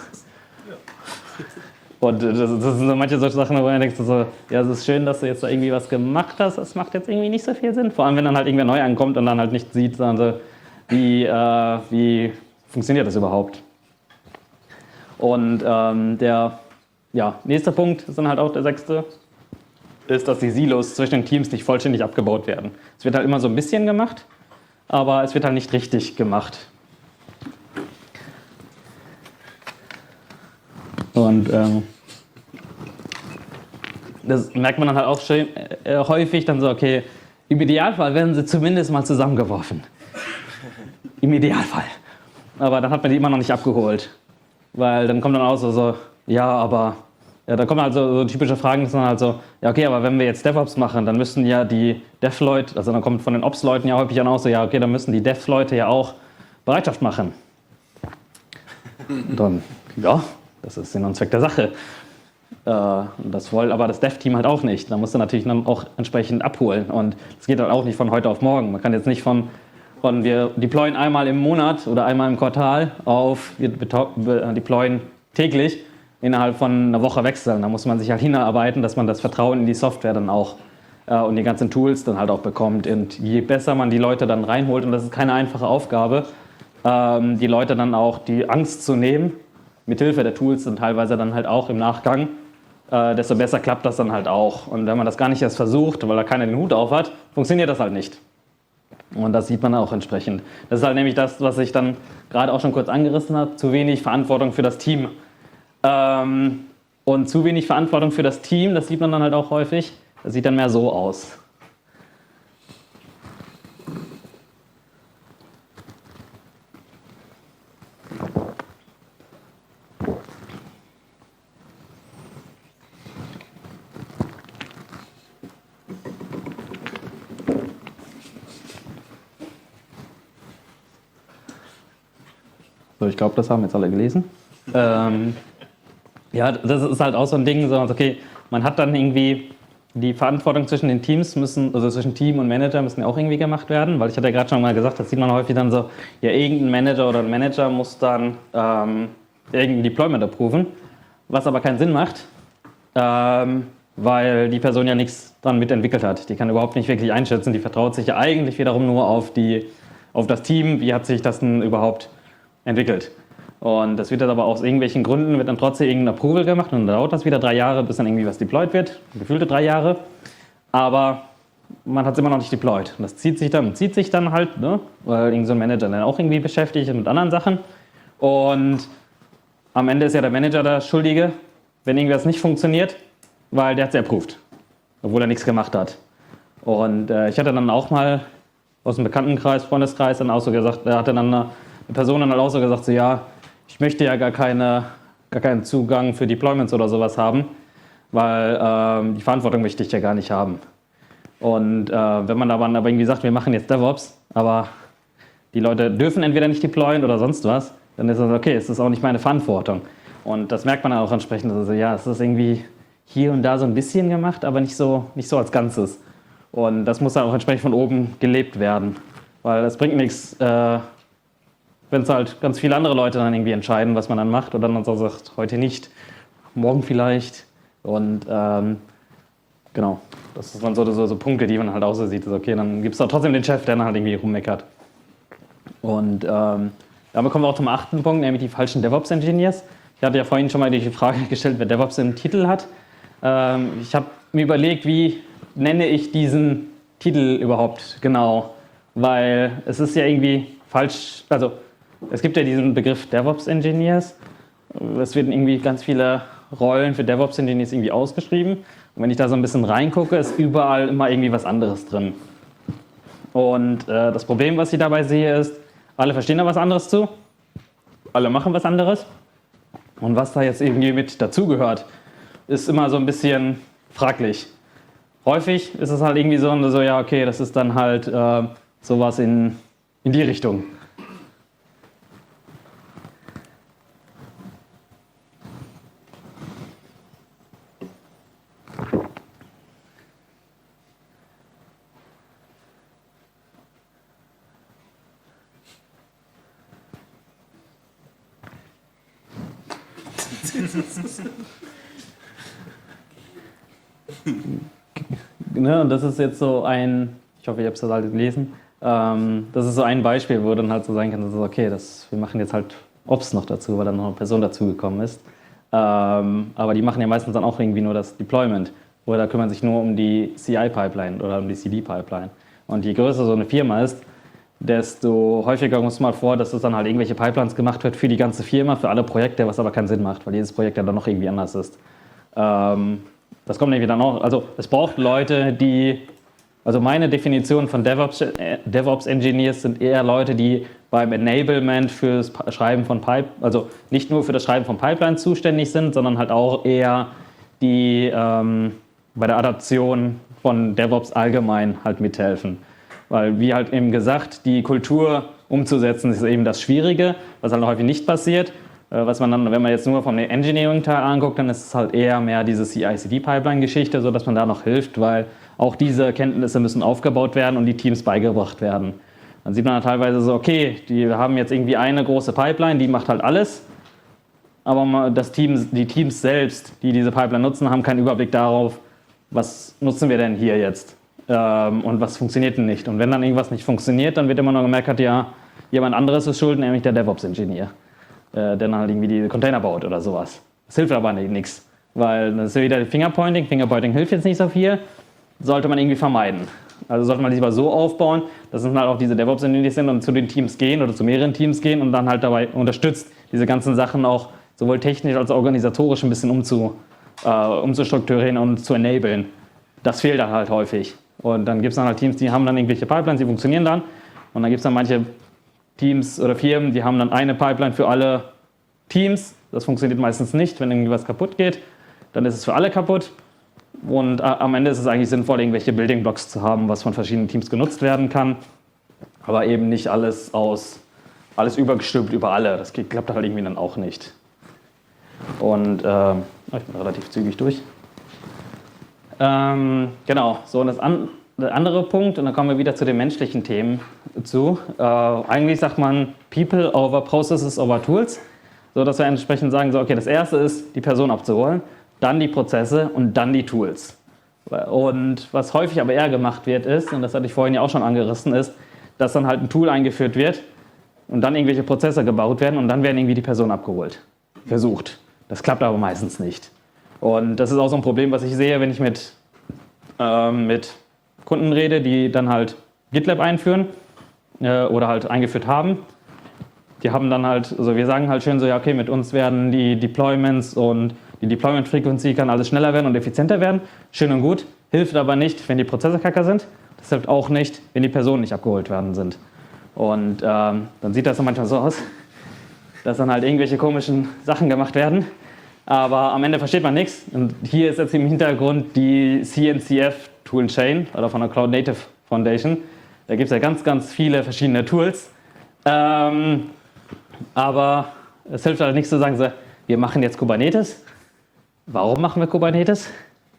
Und das sind so manche solche Sachen, wo man denkt so, ja, es ist schön, dass du jetzt da irgendwie was gemacht hast, das macht jetzt irgendwie nicht so viel Sinn. Vor allem, wenn dann halt irgendwer neu ankommt und dann halt nicht sieht, sondern so, wie funktioniert das überhaupt. Und der nächste Punkt ist dann halt auch der 6. ist, dass die Silos zwischen den Teams nicht vollständig abgebaut werden. Es wird halt immer so ein bisschen gemacht, aber es wird halt nicht richtig gemacht. Und das merkt man dann halt auch schön, häufig dann so, okay, im Idealfall werden sie zumindest mal zusammengeworfen. Im Idealfall. Aber dann hat man die immer noch nicht abgeholt. Weil dann kommt dann auch so ja, aber, ja, da kommen halt so typische Fragen, das sind halt so, ja, okay, aber wenn wir jetzt DevOps machen, dann müssen ja die Dev-Leute, also dann kommt von den Ops-Leuten ja häufig dann auch so, ja, okay, dann müssen die Dev-Leute ja auch Bereitschaft machen. Und dann, ja, das ist Sinn und Zweck der Sache. Das wollte aber das Dev-Team halt auch nicht. Da musst du natürlich dann auch entsprechend abholen. Und das geht halt auch nicht von heute auf morgen. Man kann jetzt nicht von wir deployen einmal im Monat oder einmal im Quartal auf wir deployen täglich innerhalb von einer Woche wechseln. Da muss man sich halt hinarbeiten, dass man das Vertrauen in die Software dann auch und die ganzen Tools dann halt auch bekommt. Und je besser man die Leute dann reinholt, und das ist keine einfache Aufgabe, die Leute dann auch die Angst zu nehmen, mithilfe der Tools dann teilweise dann halt auch im Nachgang, desto besser klappt das dann halt auch. Und wenn man das gar nicht erst versucht, weil da keiner den Hut auf hat, funktioniert das halt nicht. Und das sieht man auch entsprechend. Das ist halt nämlich das, was ich dann gerade auch schon kurz angerissen habe, zu wenig Verantwortung für das Team. Und zu wenig Verantwortung für das Team, das sieht man dann halt auch häufig, das sieht dann mehr so aus. So, ich glaube, das haben jetzt alle gelesen. Ja, das ist halt auch so ein Ding, so, okay, man hat dann irgendwie die Verantwortung zwischen den Teams also zwischen Team und Manager müssen ja auch irgendwie gemacht werden, weil ich hatte ja gerade schon mal gesagt, das sieht man häufig dann so, ja, irgendein Manager oder ein Manager muss dann irgendein Deployment approven, was aber keinen Sinn macht, weil die Person ja nichts dran mitentwickelt hat. Die kann überhaupt nicht wirklich einschätzen, die vertraut sich ja eigentlich wiederum nur auf die auf das Team, wie hat sich das denn überhaupt entwickelt. Und das wird dann aber aus irgendwelchen Gründen, wird dann trotzdem irgendein Approval gemacht und dann dauert das wieder 3 Jahre, bis dann irgendwie was deployed wird, gefühlte 3 Jahre, aber man hat es immer noch nicht deployed. Und das zieht sich dann halt, ne? Weil irgend so ein Manager dann auch irgendwie beschäftigt ist mit anderen Sachen. Und am Ende ist ja der Manager der Schuldige, wenn irgendwas nicht funktioniert, weil der hat es approved, obwohl er nichts gemacht hat. Und ich hatte dann auch mal aus dem Bekanntenkreis, Freundeskreis dann auch so gesagt, da hatte dann eine Person dann halt auch so gesagt, so ja, ich möchte ja gar keinen Zugang für Deployments oder sowas haben, weil die Verantwortung möchte ich ja gar nicht haben. Und wenn man aber irgendwie sagt, wir machen jetzt DevOps, aber die Leute dürfen entweder nicht deployen oder sonst was, dann ist das okay, es ist auch nicht meine Verantwortung. Und das merkt man dann auch entsprechend, also ja, es ist irgendwie hier und da so ein bisschen gemacht, aber nicht so als Ganzes. Und das muss dann auch entsprechend von oben gelebt werden, weil es bringt nichts, wenn es halt ganz viele andere Leute dann irgendwie entscheiden, was man dann macht und dann so sagt, heute nicht, morgen vielleicht. Und genau, das ist dann so Punkte, die man halt auch so sieht. Also okay, dann gibt es auch trotzdem den Chef, der dann halt irgendwie rummeckert. Und damit kommen wir auch zum 8. Punkt, nämlich die falschen DevOps-Engineers. Ich hatte ja vorhin schon mal die Frage gestellt, wer DevOps im Titel hat. Ich habe mir überlegt, wie nenne ich diesen Titel überhaupt genau, weil es ist ja irgendwie falsch, also es gibt ja diesen Begriff DevOps-Engineers. Es werden irgendwie ganz viele Rollen für DevOps-Engineers irgendwie ausgeschrieben. Und wenn ich da so ein bisschen reingucke, ist überall immer irgendwie was anderes drin. Und das Problem, was ich dabei sehe, ist, alle verstehen da was anderes zu, alle machen was anderes. Und was da jetzt irgendwie mit dazugehört, ist immer so ein bisschen fraglich. Häufig ist es halt irgendwie so, ja, okay, das ist dann halt sowas in die Richtung. Ne, und das ist jetzt so ein, ich hoffe, ihr habt das alle gelesen, das ist so ein Beispiel, wo dann halt so sein kann, dass okay, wir machen jetzt halt Ops noch dazu, weil dann noch eine Person dazugekommen ist. Aber die machen ja meistens dann auch irgendwie nur das Deployment oder kümmern sich nur um die CI-Pipeline oder um die CD-Pipeline. Und je größer so eine Firma ist, desto häufiger kommt es mal vor, dass es dann halt irgendwelche Pipelines gemacht wird für die ganze Firma, für alle Projekte, was aber keinen Sinn macht, weil jedes Projekt ja dann noch irgendwie anders ist. Das kommt nämlich dann auch, also es braucht Leute, also meine Definition von DevOps-Engineers sind eher Leute, die beim Enablement fürs Schreiben von also nicht nur für das Schreiben von Pipelines zuständig sind, sondern halt auch eher die bei der Adaption von DevOps allgemein halt mithelfen. Weil, wie halt eben gesagt, die Kultur umzusetzen ist eben das Schwierige, was halt häufig nicht passiert. Was man dann, wenn man jetzt nur vom Engineering-Teil anguckt, dann ist es halt eher mehr diese CI/CD-Pipeline-Geschichte, sodass man da noch hilft, weil auch diese Kenntnisse müssen aufgebaut werden und die Teams beigebracht werden. Dann sieht man halt teilweise so, okay, die haben jetzt irgendwie eine große Pipeline, die macht halt alles, aber die Teams selbst, die diese Pipeline nutzen, haben keinen Überblick darauf, was nutzen wir denn hier jetzt und was funktioniert denn nicht. Und wenn dann irgendwas nicht funktioniert, dann wird immer noch gemerkt, ja, jemand anderes ist schuld, nämlich der DevOps-Ingenieur, der dann halt irgendwie die Container baut oder sowas. Das hilft aber nichts, weil das ist ja wieder Fingerpointing. Fingerpointing hilft jetzt nicht so viel, sollte man irgendwie vermeiden. Also sollte man lieber so aufbauen, dass es halt auch diese DevOps-Ingenieurs sind und zu den Teams gehen oder zu mehreren Teams gehen und dann halt dabei unterstützt, diese ganzen Sachen auch sowohl technisch als auch organisatorisch ein bisschen umzustrukturieren und zu enablen. Das fehlt dann halt häufig. Und dann gibt es dann halt Teams, die haben dann irgendwelche Pipelines, die funktionieren dann. Und dann gibt es dann manche Teams oder Firmen, die haben dann eine Pipeline für alle Teams. Das funktioniert meistens nicht, wenn irgendwie was kaputt geht. Dann ist es für alle kaputt. Und am Ende ist es eigentlich sinnvoll, irgendwelche Building Blocks zu haben, was von verschiedenen Teams genutzt werden kann. Aber eben nicht alles übergestülpt über alle. Das klappt halt irgendwie dann auch nicht. Und ich bin relativ zügig durch. Genau, so und der andere Punkt, und dann kommen wir wieder zu den menschlichen Themen zu. Eigentlich sagt man People over Processes over Tools, so dass wir entsprechend sagen, so okay, das erste ist, die Person abzuholen, dann die Prozesse und dann die Tools. Und was häufig aber eher gemacht wird ist, und das hatte ich vorhin ja auch schon angerissen, ist, dass dann halt ein Tool eingeführt wird und dann irgendwelche Prozesse gebaut werden und dann werden irgendwie die Personen abgeholt. Versucht. Das klappt aber meistens nicht. Und das ist auch so ein Problem, was ich sehe, wenn ich mit Kunden rede, die dann halt GitLab einführen oder halt eingeführt haben. Die haben dann halt, also wir sagen halt schön so, ja okay, mit uns werden die Deployments und die Deployment-Frequency kann alles schneller werden und effizienter werden. Schön und gut, hilft aber nicht, wenn die Prozesse kacke sind. Das hilft auch nicht, wenn die Personen nicht abgeholt werden sind. Und dann sieht das dann manchmal so aus, dass dann halt irgendwelche komischen Sachen gemacht werden. Aber am Ende versteht man nichts. Und hier ist jetzt im Hintergrund die CNCF Toolchain oder von der Cloud Native Foundation. Da gibt es ja ganz, ganz viele verschiedene Tools. Aber es hilft halt nicht zu sagen, so, wir machen jetzt Kubernetes. Warum machen wir Kubernetes?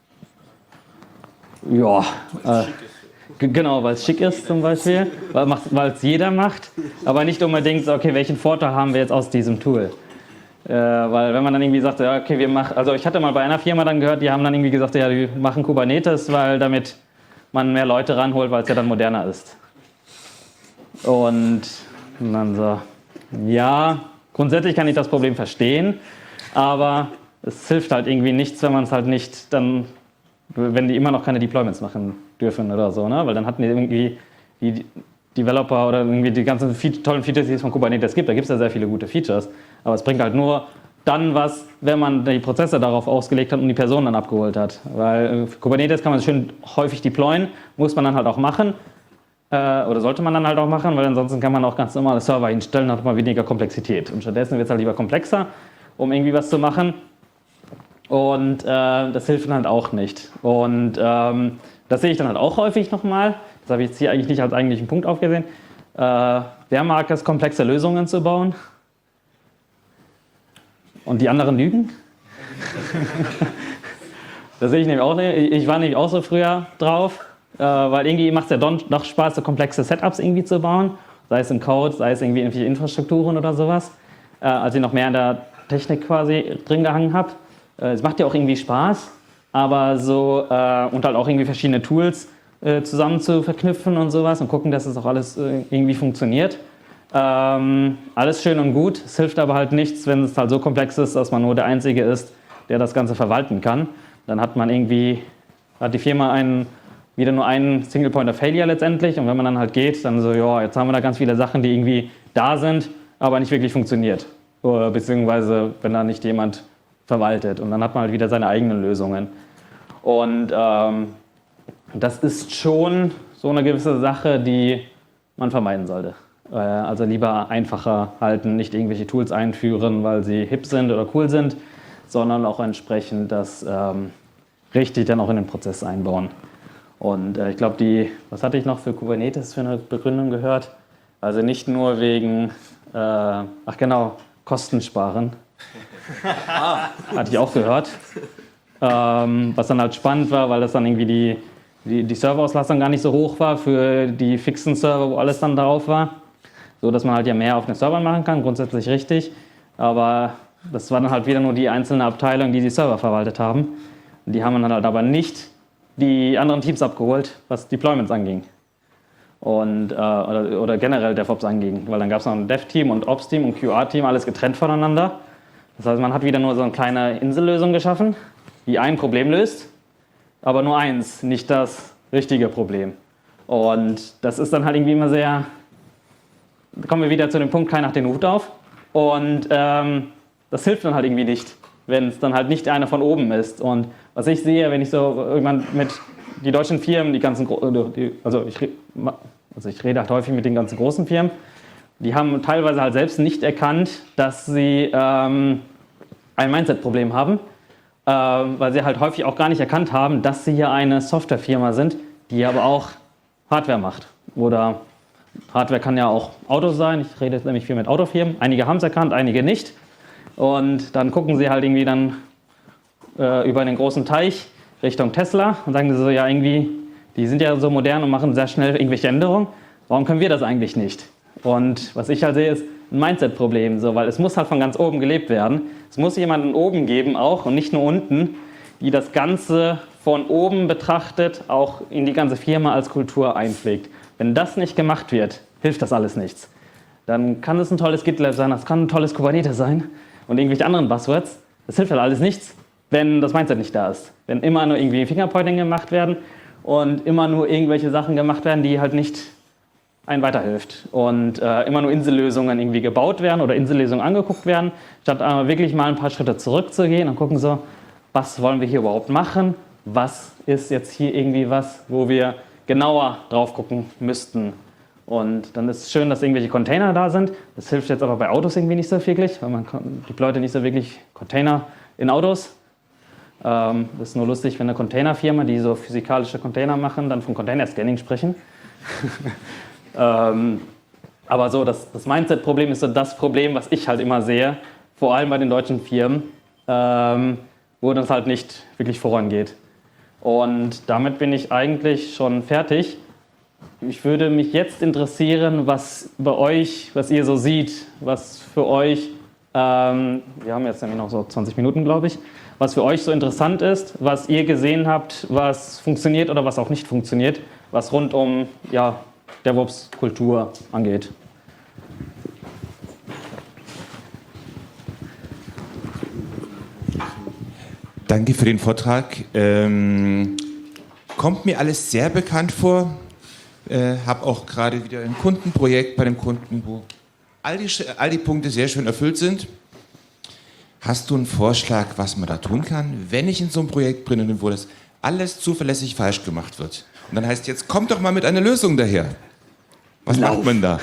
Ja, genau, weil es schick ist zum Beispiel, weil es jeder macht, aber nicht unbedingt so, okay, welchen Vorteil haben wir jetzt aus diesem Tool? Weil wenn man dann irgendwie sagt, ja, okay, also ich hatte mal bei einer Firma dann gehört, die haben dann irgendwie gesagt, ja, die machen Kubernetes, weil damit man mehr Leute ranholt, weil es ja dann moderner ist. Und dann so, ja, grundsätzlich kann ich das Problem verstehen, aber es hilft halt irgendwie nichts, wenn man es halt nicht dann, wenn die immer noch keine Deployments machen dürfen oder so, ne? Weil dann hatten die irgendwie die Developer oder irgendwie die ganzen tollen Features, die es von Kubernetes gibt, da gibt es ja sehr viele gute Features, aber es bringt halt nur dann was, wenn man die Prozesse darauf ausgelegt hat und die Personen dann abgeholt hat. Weil Kubernetes kann man schön häufig deployen, muss man dann halt auch machen. Oder sollte man dann halt auch machen, weil ansonsten kann man auch ganz normale Server hinstellen, dann hat man weniger Komplexität. Und stattdessen wird es halt lieber komplexer, um irgendwie was zu machen. Und das hilft dann halt auch nicht. Und das sehe ich dann halt auch häufig nochmal. Das habe ich jetzt hier eigentlich nicht als eigentlichen Punkt aufgesehen. Wer mag es, komplexe Lösungen zu bauen? Und die anderen lügen? Das sehe ich nämlich auch nicht. Ich war nämlich auch so früher drauf. Weil irgendwie macht es ja doch Spaß, so komplexe Setups irgendwie zu bauen, sei es im Code, sei es irgendwie irgendwelche Infrastrukturen oder sowas, als ich noch mehr in der Technik quasi drin gehangen habe. Es macht ja auch irgendwie Spaß, aber so und halt auch irgendwie verschiedene Tools zusammen zu verknüpfen und sowas und gucken, dass es auch alles irgendwie funktioniert. Alles schön und gut, es hilft aber halt nichts, wenn es halt so komplex ist, dass man nur der Einzige ist, der das Ganze verwalten kann. Dann hat die Firma wieder nur einen Single Point of Failure letztendlich und wenn man dann halt geht, dann so, ja, jetzt haben wir da ganz viele Sachen, die irgendwie da sind, aber nicht wirklich funktioniert. Beziehungsweise, wenn da nicht jemand verwaltet und dann hat man halt wieder seine eigenen Lösungen. Und das ist schon so eine gewisse Sache, die man vermeiden sollte. Also lieber einfacher halten, nicht irgendwelche Tools einführen, weil sie hip sind oder cool sind, sondern auch entsprechend das richtig dann auch in den Prozess einbauen. Und ich glaube, was hatte ich noch für Kubernetes für eine Begründung gehört? Also nicht nur wegen, Kosten sparen. Hatte ich auch gehört. Was dann halt spannend war, weil das dann irgendwie die Serverauslastung gar nicht so hoch war für die fixen Server, wo alles dann drauf war. So dass man halt ja mehr auf den Servern machen kann, grundsätzlich richtig. Aber das war dann halt wieder nur die einzelne Abteilung, die Server verwaltet haben. Und die haben dann halt aber nicht die anderen Teams abgeholt, was Deployments anging. Und, oder generell DevOps anging. Weil dann gab es noch ein Dev-Team und Ops-Team und QA-Team, alles getrennt voneinander. Das heißt, man hat wieder nur so eine kleine Insellösung geschaffen, die ein Problem löst, aber nur eins, nicht das richtige Problem. Und das ist dann halt irgendwie immer sehr, da kommen wir wieder zu dem Punkt, keiner hat den Hut auf. Und das hilft dann halt irgendwie nicht, wenn es dann halt nicht einer von oben ist. Und was ich sehe, wenn ich so irgendwann mit die deutschen Firmen, ich rede halt häufig mit den ganzen großen Firmen, die haben teilweise halt selbst nicht erkannt, dass sie ein Mindset-Problem haben, weil sie halt häufig auch gar nicht erkannt haben, dass sie hier eine Softwarefirma sind, die aber auch Hardware macht. Oder Hardware kann ja auch Autos sein, ich rede jetzt nämlich viel mit Autofirmen, einige haben es erkannt, einige nicht. Und dann gucken sie halt irgendwie dann über den großen Teich Richtung Tesla und sagen so, ja irgendwie, die sind ja so modern und machen sehr schnell irgendwelche Änderungen, warum können wir das eigentlich nicht? Und was ich halt sehe, ist ein Mindset-Problem, so, weil es muss halt von ganz oben gelebt werden. Es muss jemanden oben geben auch und nicht nur unten, die das Ganze von oben betrachtet, auch in die ganze Firma als Kultur einpflegt. Wenn das nicht gemacht wird, hilft das alles nichts. Dann kann es ein tolles GitLab sein, das kann ein tolles Kubernetes sein und irgendwelche anderen Buzzwords. Das hilft halt alles nichts, wenn das Mindset nicht da ist. Wenn immer nur irgendwie Fingerpointing gemacht werden und immer nur irgendwelche Sachen gemacht werden, die halt nicht einen weiterhilft. Und immer nur Insellösungen irgendwie gebaut werden oder Insellösungen angeguckt werden, statt wirklich mal ein paar Schritte zurückzugehen und gucken so, was wollen wir hier überhaupt machen? Was ist jetzt hier irgendwie was, wo wir genauer drauf gucken müssten? Und dann ist es schön, dass irgendwelche Container da sind. Das hilft jetzt aber bei Autos irgendwie nicht so wirklich, weil man deployt nicht so wirklich Container in Autos. Das ist nur lustig, wenn eine Containerfirma, die so physikalische Container machen, dann von Container-Scanning sprechen. Aber so, das Mindset-Problem ist so das Problem, was ich halt immer sehe, vor allem bei den deutschen Firmen, wo das halt nicht wirklich vorangeht. Und damit bin ich eigentlich schon fertig. Ich würde mich jetzt interessieren, was bei euch, was ihr so seht, was für euch, wir haben jetzt nämlich noch so 20 Minuten, glaube ich, was für euch so interessant ist, was ihr gesehen habt, was funktioniert oder was auch nicht funktioniert, was rund um DevOps-Kultur angeht. Danke für den Vortrag. Kommt mir alles sehr bekannt vor. Habe auch gerade wieder ein Kundenprojekt bei dem Kunden, wo all die Punkte sehr schön erfüllt sind. Hast du einen Vorschlag, was man da tun kann, wenn ich in so einem Projekt bin, wo das alles zuverlässig falsch gemacht wird? Und dann heißt jetzt, kommt doch mal mit einer Lösung daher. Was macht man da?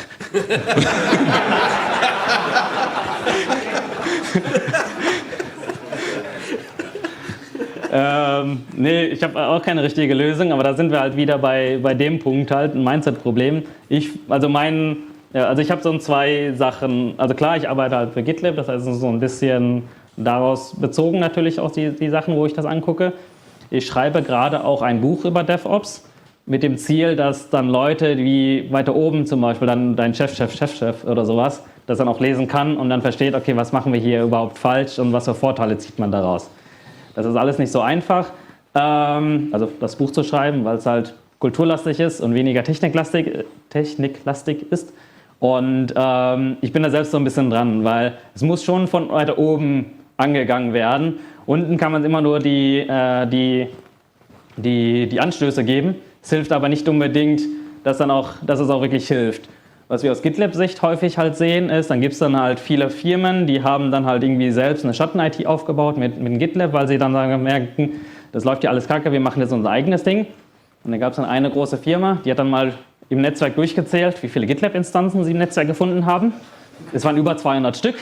Nee, ich habe auch keine richtige Lösung, aber da sind wir halt wieder bei dem Punkt halt, ein Mindset-Problem. Ich habe so zwei Sachen, also klar, ich arbeite halt für GitLab, das heißt so ein bisschen daraus bezogen natürlich auch die Sachen, wo ich das angucke. Ich schreibe gerade auch ein Buch über DevOps mit dem Ziel, dass dann Leute wie weiter oben zum Beispiel dann dein Chef oder sowas, das dann auch lesen kann und dann versteht, okay, was machen wir hier überhaupt falsch und was für Vorteile zieht man daraus. Das ist alles nicht so einfach, also das Buch zu schreiben, weil es halt kulturlastig ist und weniger techniklastig ist. Und ich bin da selbst so ein bisschen dran, weil es muss schon von weiter oben angegangen werden. Unten kann man immer nur die Anstöße geben. Es hilft aber nicht unbedingt, dass es auch wirklich hilft. Was wir aus GitLab-Sicht häufig halt sehen ist, dann gibt es dann halt viele Firmen, die haben dann halt irgendwie selbst eine Schatten-IT aufgebaut mit GitLab, weil sie dann merken, das läuft ja alles kacke, wir machen jetzt unser eigenes Ding. Und dann gab es dann eine große Firma, die hat dann mal im Netzwerk durchgezählt, wie viele GitLab-Instanzen sie im Netzwerk gefunden haben. Es waren über 200 Stück.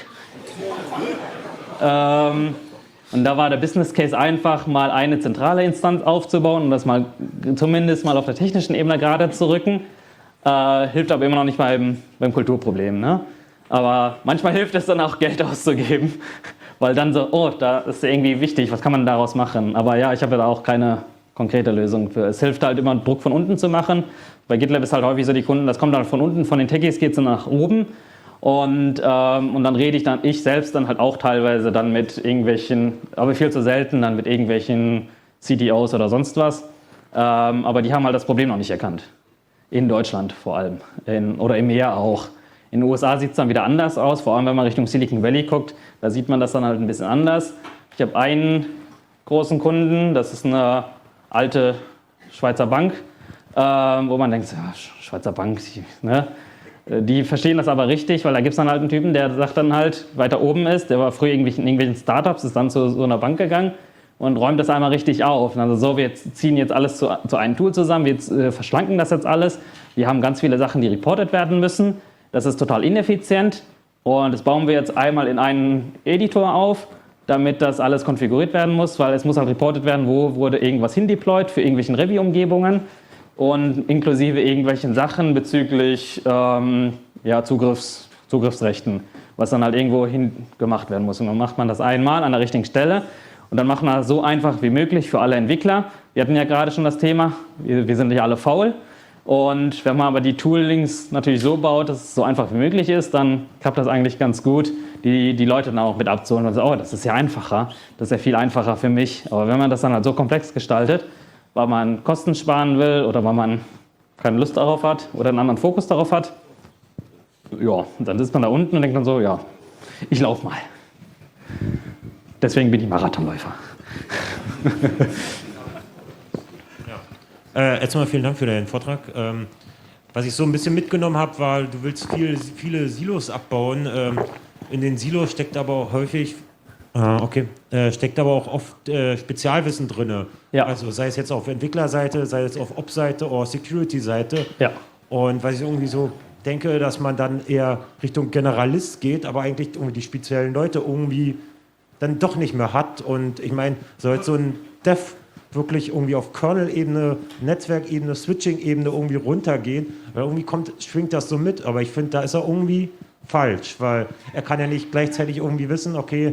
Und da war der Business Case einfach, mal eine zentrale Instanz aufzubauen und das mal zumindest mal auf der technischen Ebene gerade zu rücken. Hilft aber immer noch nicht beim Kulturproblem. Ne? Aber manchmal hilft es dann auch, Geld auszugeben, weil dann so, oh, da ist irgendwie wichtig, was kann man daraus machen? Aber ja, ich habe da auch keine konkrete Lösung für. Es hilft halt immer, Druck von unten zu machen. Bei GitLab ist halt häufig so, die Kunden, das kommt dann von unten, von den Techies geht es dann nach oben. Und dann rede ich selbst dann halt auch teilweise dann mit irgendwelchen, aber viel zu selten, dann mit irgendwelchen CTOs oder sonst was. Aber die haben halt das Problem noch nicht erkannt. In Deutschland vor allem. Oder im Meer auch. In den USA sieht es dann wieder anders aus, vor allem wenn man Richtung Silicon Valley guckt. Da sieht man das dann halt ein bisschen anders. Ich habe einen großen Kunden, das ist eine alte Schweizer Bank, wo man denkt, ja, Schweizer Bank, die verstehen das aber richtig, weil da gibt es dann halt einen Typen, der sagt dann halt, weiter oben ist, der war früher in irgendwelchen Startups, ist dann zu so einer Bank gegangen und räumt das einmal richtig auf. Also so, wir ziehen jetzt alles zu einem Tool zusammen, wir verschlanken das jetzt alles. Wir haben ganz viele Sachen, die reported werden müssen. Das ist total ineffizient und das bauen wir jetzt einmal in einen Editor auf, damit das alles konfiguriert werden muss, weil es muss halt reported werden, wo wurde irgendwas hindeployed für irgendwelchen Review-Umgebungen und inklusive irgendwelchen Sachen bezüglich Zugriffsrechten, was dann halt irgendwo hin gemacht werden muss. Und dann macht man das einmal an der richtigen Stelle. Und dann macht man das so einfach wie möglich für alle Entwickler. Wir hatten ja gerade schon das Thema, wir sind ja alle faul. Und wenn man aber die Toolings natürlich so baut, dass es so einfach wie möglich ist, dann klappt das eigentlich ganz gut, die Leute dann auch mit abzuholen und sagen, oh, das ist ja einfacher, das ist ja viel einfacher für mich. Aber wenn man das dann halt so komplex gestaltet, weil man Kosten sparen will oder weil man keine Lust darauf hat oder einen anderen Fokus darauf hat, Ja, dann sitzt man da unten und denkt dann so, ja, ich laufe mal. Deswegen bin ich Marathonläufer. Erstmal vielen Dank für deinen Vortrag. Was ich so ein bisschen mitgenommen habe, war, du willst viele Silos abbauen. In den Silos steckt aber auch häufig, steckt aber auch oft Spezialwissen drin. Ja. Also sei es jetzt auf Entwicklerseite, sei es auf Ops-Seite oder Security-Seite. Ja. Und was ich irgendwie so denke, dass man dann eher Richtung Generalist geht, aber eigentlich irgendwie die speziellen Leute irgendwie dann doch nicht mehr hat. Und ich meine, soll jetzt so ein Dev wirklich irgendwie auf Kernel-Ebene, Netzwerkebene, Switching-Ebene irgendwie runtergehen, weil irgendwie schwingt das so mit, aber ich finde, da ist er irgendwie falsch, weil er kann ja nicht gleichzeitig irgendwie wissen, okay,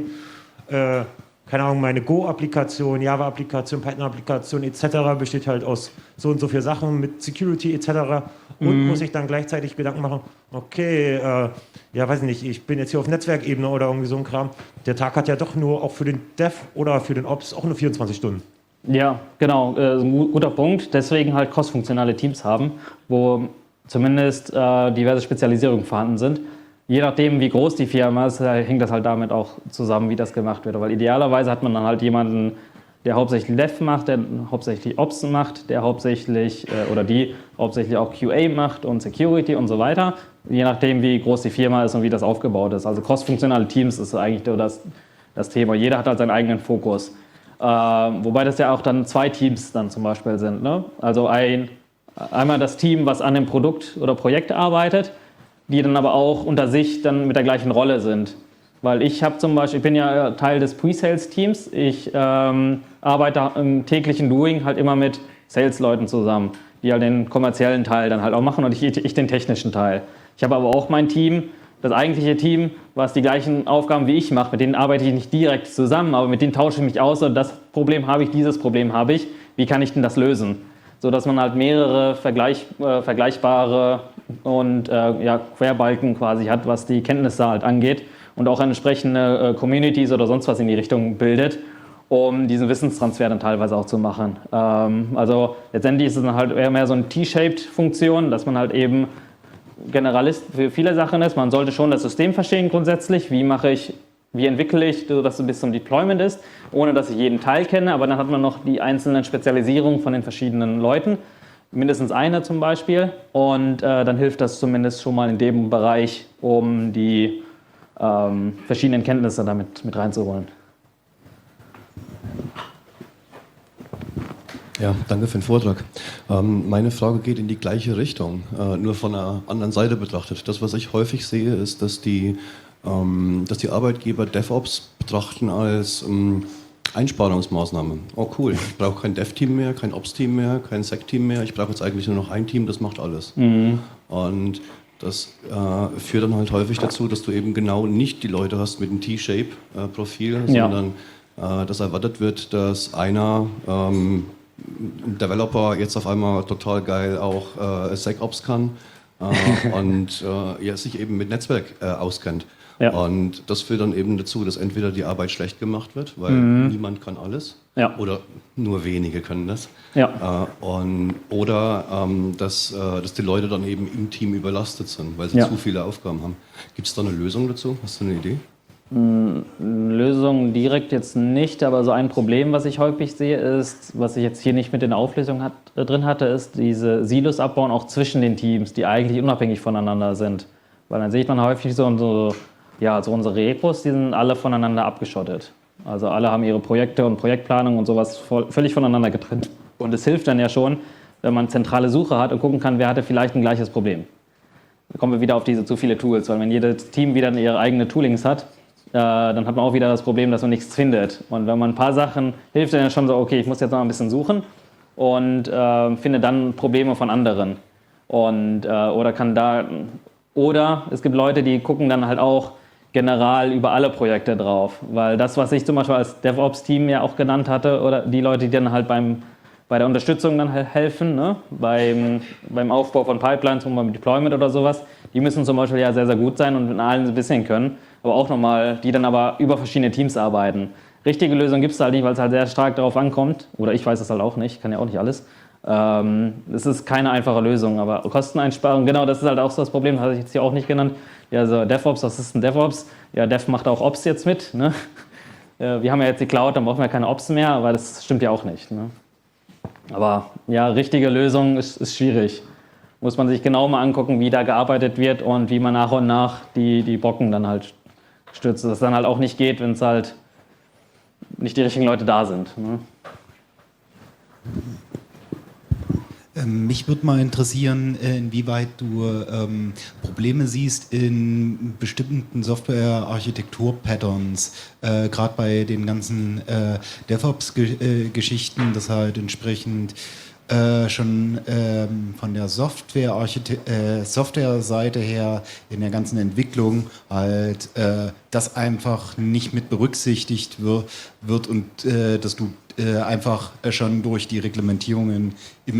keine Ahnung, meine Go-Applikation, Java-Applikation, Python-Applikation etc. besteht halt aus so und so viel Sachen mit Security etc. Und muss ich dann gleichzeitig Gedanken machen, okay, ja weiß ich nicht, ich bin jetzt hier auf Netzwerkebene oder irgendwie so ein Kram. Der Tag hat ja doch nur auch für den Dev oder für den Ops auch nur 24 Stunden. Ja, genau, ein guter Punkt. Deswegen halt cross-funktionale Teams haben, wo zumindest diverse Spezialisierungen vorhanden sind. Je nachdem, wie groß die Firma ist, hängt das halt damit auch zusammen, wie das gemacht wird. Weil idealerweise hat man dann halt jemanden, der hauptsächlich Dev macht, der hauptsächlich Ops macht, der hauptsächlich oder die hauptsächlich auch QA macht und Security und so weiter. Je nachdem, wie groß die Firma ist und wie das aufgebaut ist. Also cross-funktionale Teams ist eigentlich das Thema. Jeder hat halt seinen eigenen Fokus. Wobei das ja auch dann 2 Teams dann zum Beispiel sind. Ne? Also einmal das Team, was an dem Produkt oder Projekt arbeitet, die dann aber auch unter sich dann mit der gleichen Rolle sind. Weil ich bin ja Teil des Pre-Sales-Teams. Ich arbeite im täglichen Doing halt immer mit Sales-Leuten zusammen, die halt den kommerziellen Teil dann halt auch machen und ich den technischen Teil. Ich habe aber auch mein Team, das eigentliche Team, was die gleichen Aufgaben wie ich mache, mit denen arbeite ich nicht direkt zusammen, aber mit denen tausche ich mich aus. So, das Problem habe ich, dieses Problem habe ich. Wie kann ich denn das lösen? So dass man halt mehrere vergleichbare und Querbalken quasi hat, was die Kenntnisse halt angeht und auch entsprechende Communities oder sonst was in die Richtung bildet, um diesen Wissenstransfer dann teilweise auch zu machen. Also letztendlich ist es dann halt eher mehr so eine T-shaped-Funktion, dass man halt eben Generalist für viele Sachen ist. Man sollte schon das System verstehen grundsätzlich. Wie entwickle ich, dass es bis zum Deployment ist, ohne dass ich jeden Teil kenne. Aber dann hat man noch die einzelnen Spezialisierungen von den verschiedenen Leuten. Mindestens eine zum Beispiel. Und dann hilft das zumindest schon mal in dem Bereich, um die verschiedenen Kenntnisse damit mit reinzuholen. Ja, danke für den Vortrag. Meine Frage geht in die gleiche Richtung, nur von einer anderen Seite betrachtet. Das, was ich häufig sehe, ist, dass die Arbeitgeber DevOps betrachten als Einsparungsmaßnahme. Oh cool, ich brauche kein Dev-Team mehr, kein Ops-Team mehr, kein Sec-Team mehr. Ich brauche jetzt eigentlich nur noch ein Team, das macht alles. Und das führt dann halt häufig dazu, dass du eben genau nicht die Leute hast mit einem T-Shape-Profil, sondern dass erwartet wird, dass einer Developer jetzt auf einmal total geil auch SecOps kann und sich eben mit Netzwerk auskennt. Ja. Und das führt dann eben dazu, dass entweder die Arbeit schlecht gemacht wird, weil niemand kann alles oder nur wenige können das. Ja. Oder dass die Leute dann eben im Team überlastet sind, weil sie zu viele Aufgaben haben. Gibt es da eine Lösung dazu? Hast du eine Idee? Lösung direkt jetzt nicht, aber so ein Problem, was ich häufig sehe, ist, was ich jetzt hier nicht mit in der Auflösung drin hatte, ist diese Silos abbauen auch zwischen den Teams, die eigentlich unabhängig voneinander sind. Weil dann sieht man häufig so unsere Repos, die sind alle voneinander abgeschottet. Also alle haben ihre Projekte und Projektplanung und sowas völlig voneinander getrennt. Und es hilft dann ja schon, wenn man zentrale Suche hat und gucken kann, wer hatte vielleicht ein gleiches Problem. Da kommen wir wieder auf diese zu viele Tools, weil wenn jedes Team wieder ihre eigene Toolings hat, dann hat man auch wieder das Problem, dass man nichts findet. Und wenn man ein paar Sachen, hilft dann schon so, okay, ich muss jetzt noch ein bisschen suchen und finde dann Probleme von anderen. Und, oder es gibt Leute, die gucken dann halt auch general über alle Projekte drauf. Weil das, was ich zum Beispiel als DevOps-Team ja auch genannt hatte, oder die Leute, die dann halt bei der Unterstützung dann halt helfen, ne? beim Aufbau von Pipelines und beim Deployment oder sowas, die müssen zum Beispiel ja sehr, sehr gut sein und in allen ein bisschen können. Aber auch nochmal, die dann aber über verschiedene Teams arbeiten. Richtige Lösung gibt es halt nicht, weil es halt sehr stark darauf ankommt, oder ich weiß es halt auch nicht, kann ja auch nicht alles, Es ist keine einfache Lösung, aber Kosteneinsparung, genau, das ist halt auch so das Problem, das hatte ich jetzt hier auch nicht genannt. Ja, also DevOps, was ist ein DevOps? Ja, Dev macht auch Ops jetzt mit. Ne? Wir haben ja jetzt die Cloud, dann brauchen wir keine Ops mehr, aber das stimmt ja auch nicht. Ne? Aber ja, richtige Lösung ist schwierig. Muss man sich genau mal angucken, wie da gearbeitet wird und wie man nach und nach die Brocken dann halt stürzt. Dass es dann halt auch nicht geht, wenn es halt nicht die richtigen Leute da sind. Ne? Mich würde mal interessieren, inwieweit du Probleme siehst in bestimmten Software-Architektur-Patterns, gerade bei den ganzen DevOps-Geschichten, das halt entsprechend schon von der Software-Seite her in der ganzen Entwicklung halt das einfach nicht mit berücksichtigt wird und dass du einfach schon durch die Reglementierungen im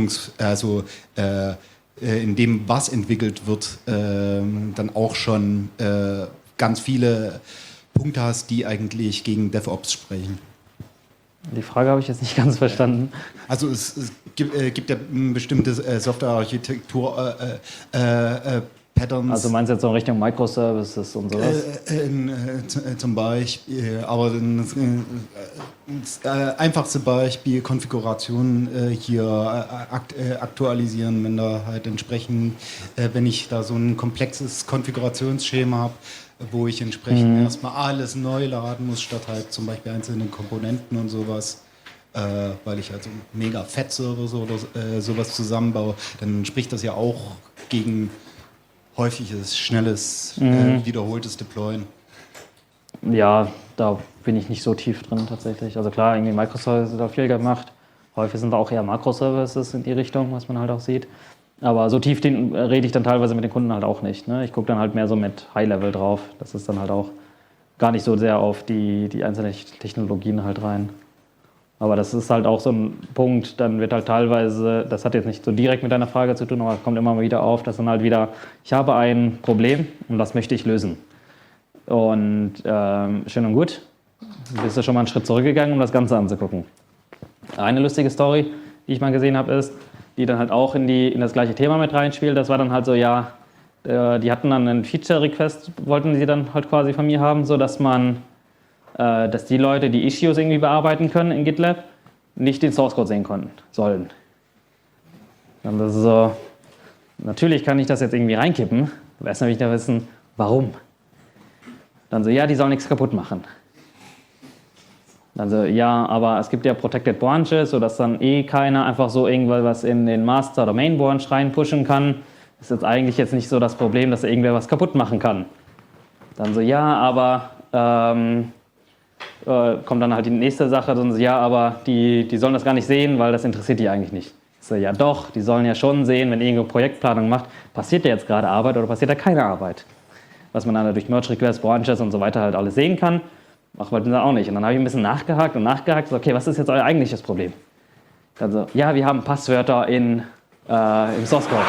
in dem, was entwickelt wird, dann auch schon ganz viele Punkte hast, die eigentlich gegen DevOps sprechen. Die Frage habe ich jetzt nicht ganz verstanden. Also es gibt ja bestimmte Softwarearchitektur Patterns. Also meinst du jetzt so in Richtung Microservices und sowas? Zum Beispiel, aber das einfachste Beispiel, Konfiguration hier aktualisieren, wenn da halt entsprechend, wenn ich da so ein komplexes Konfigurationsschema habe, wo ich entsprechend erstmal alles neu laden muss, statt halt zum Beispiel einzelne Komponenten und sowas, weil ich halt so einen mega Fett-Server oder sowas zusammenbaue, dann spricht das ja auch gegen häufiges, schnelles, wiederholtes Deployen. Ja, da bin ich nicht so tief drin tatsächlich. Also klar, irgendwie Microservices da viel gemacht. Häufig sind da auch eher Makroservices in die Richtung, was man halt auch sieht. Aber so tief rede ich dann teilweise mit den Kunden halt auch nicht. Ne? Ich gucke dann halt mehr so mit High-Level drauf. Das ist dann halt auch gar nicht so sehr auf die einzelnen Technologien halt rein. Aber das ist halt auch so ein Punkt, dann wird halt teilweise, das hat jetzt nicht so direkt mit deiner Frage zu tun, aber kommt immer mal wieder auf, dass dann halt wieder, ich habe ein Problem und das möchte ich lösen. Und schön und gut, bist du schon mal einen Schritt zurückgegangen, um das Ganze anzugucken. Eine lustige Story, die ich mal gesehen habe, ist, die dann halt auch in das gleiche Thema mit reinspielt. Das war dann halt so, ja, die hatten dann einen Feature-Request, wollten sie dann halt quasi von mir haben, so dass dass die Leute, die Issues irgendwie bearbeiten können in GitLab, nicht den Source Code sehen sollen. Dann das ist so, natürlich kann ich das jetzt irgendwie reinkippen, aber erst will ich da wissen, warum. Dann so, ja, die sollen nichts kaputt machen. Dann so, ja, aber es gibt ja Protected Branches, sodass dann keiner einfach so irgendwas in den Master- oder Main-Branch reinpushen kann. Das ist jetzt eigentlich jetzt nicht so das Problem, dass irgendwer was kaputt machen kann. Dann so, ja, aber kommt dann halt die nächste Sache, dann so, ja, aber die sollen das gar nicht sehen, weil das interessiert die eigentlich nicht. So, ja doch, die sollen ja schon sehen, wenn irgendwo Projektplanung macht, passiert da jetzt gerade Arbeit oder passiert da keine Arbeit. Was man dann durch Merge Requests, Branches und so weiter halt alles sehen kann, macht man dann auch nicht. Und dann habe ich ein bisschen nachgehakt, so, okay, was ist jetzt euer eigentliches Problem? Dann so, ja, wir haben Passwörter im Source Code.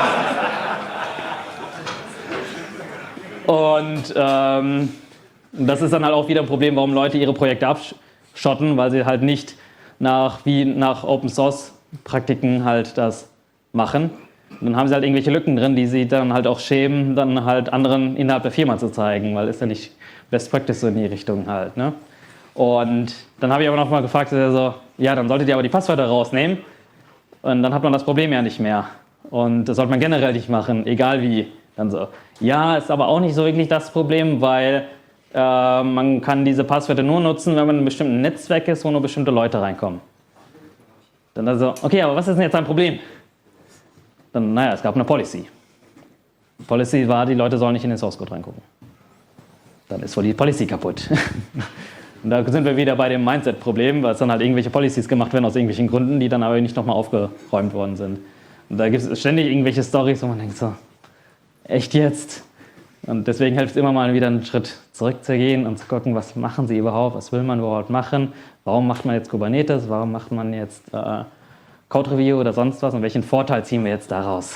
Und das ist dann halt auch wieder ein Problem, warum Leute ihre Projekte abschotten, weil sie halt nicht nach Open Source Praktiken halt das machen. Und dann haben sie halt irgendwelche Lücken drin, die sie dann halt auch schämen, dann halt anderen innerhalb der Firma zu zeigen, weil ist ja nicht Best Practice so in die Richtung halt. Ne? Und dann habe ich aber noch mal gefragt, so, ja, dann solltet ihr aber die Passwörter rausnehmen und dann hat man das Problem ja nicht mehr. Und das sollte man generell nicht machen, egal wie. Dann so, ja, ist aber auch nicht so wirklich das Problem, weil man kann diese Passwörter nur nutzen, wenn man in einem bestimmten Netzwerk ist, wo nur bestimmte Leute reinkommen. Dann also, okay, aber was ist denn jetzt ein Problem? Dann, naja, es gab eine Policy. Die Policy war, die Leute sollen nicht in den Source Code reingucken. Dann ist wohl die Policy kaputt. Und da sind wir wieder bei dem Mindset-Problem, weil es dann halt irgendwelche Policies gemacht werden aus irgendwelchen Gründen, die dann aber nicht nochmal aufgeräumt worden sind. Und da gibt es ständig irgendwelche Storys, wo man denkt so, echt jetzt? Und deswegen hilft es immer mal wieder einen Schritt zurückzugehen und zu gucken, was machen sie überhaupt, was will man überhaupt machen, warum macht man jetzt Kubernetes, warum macht man jetzt Code Review oder sonst was und welchen Vorteil ziehen wir jetzt daraus?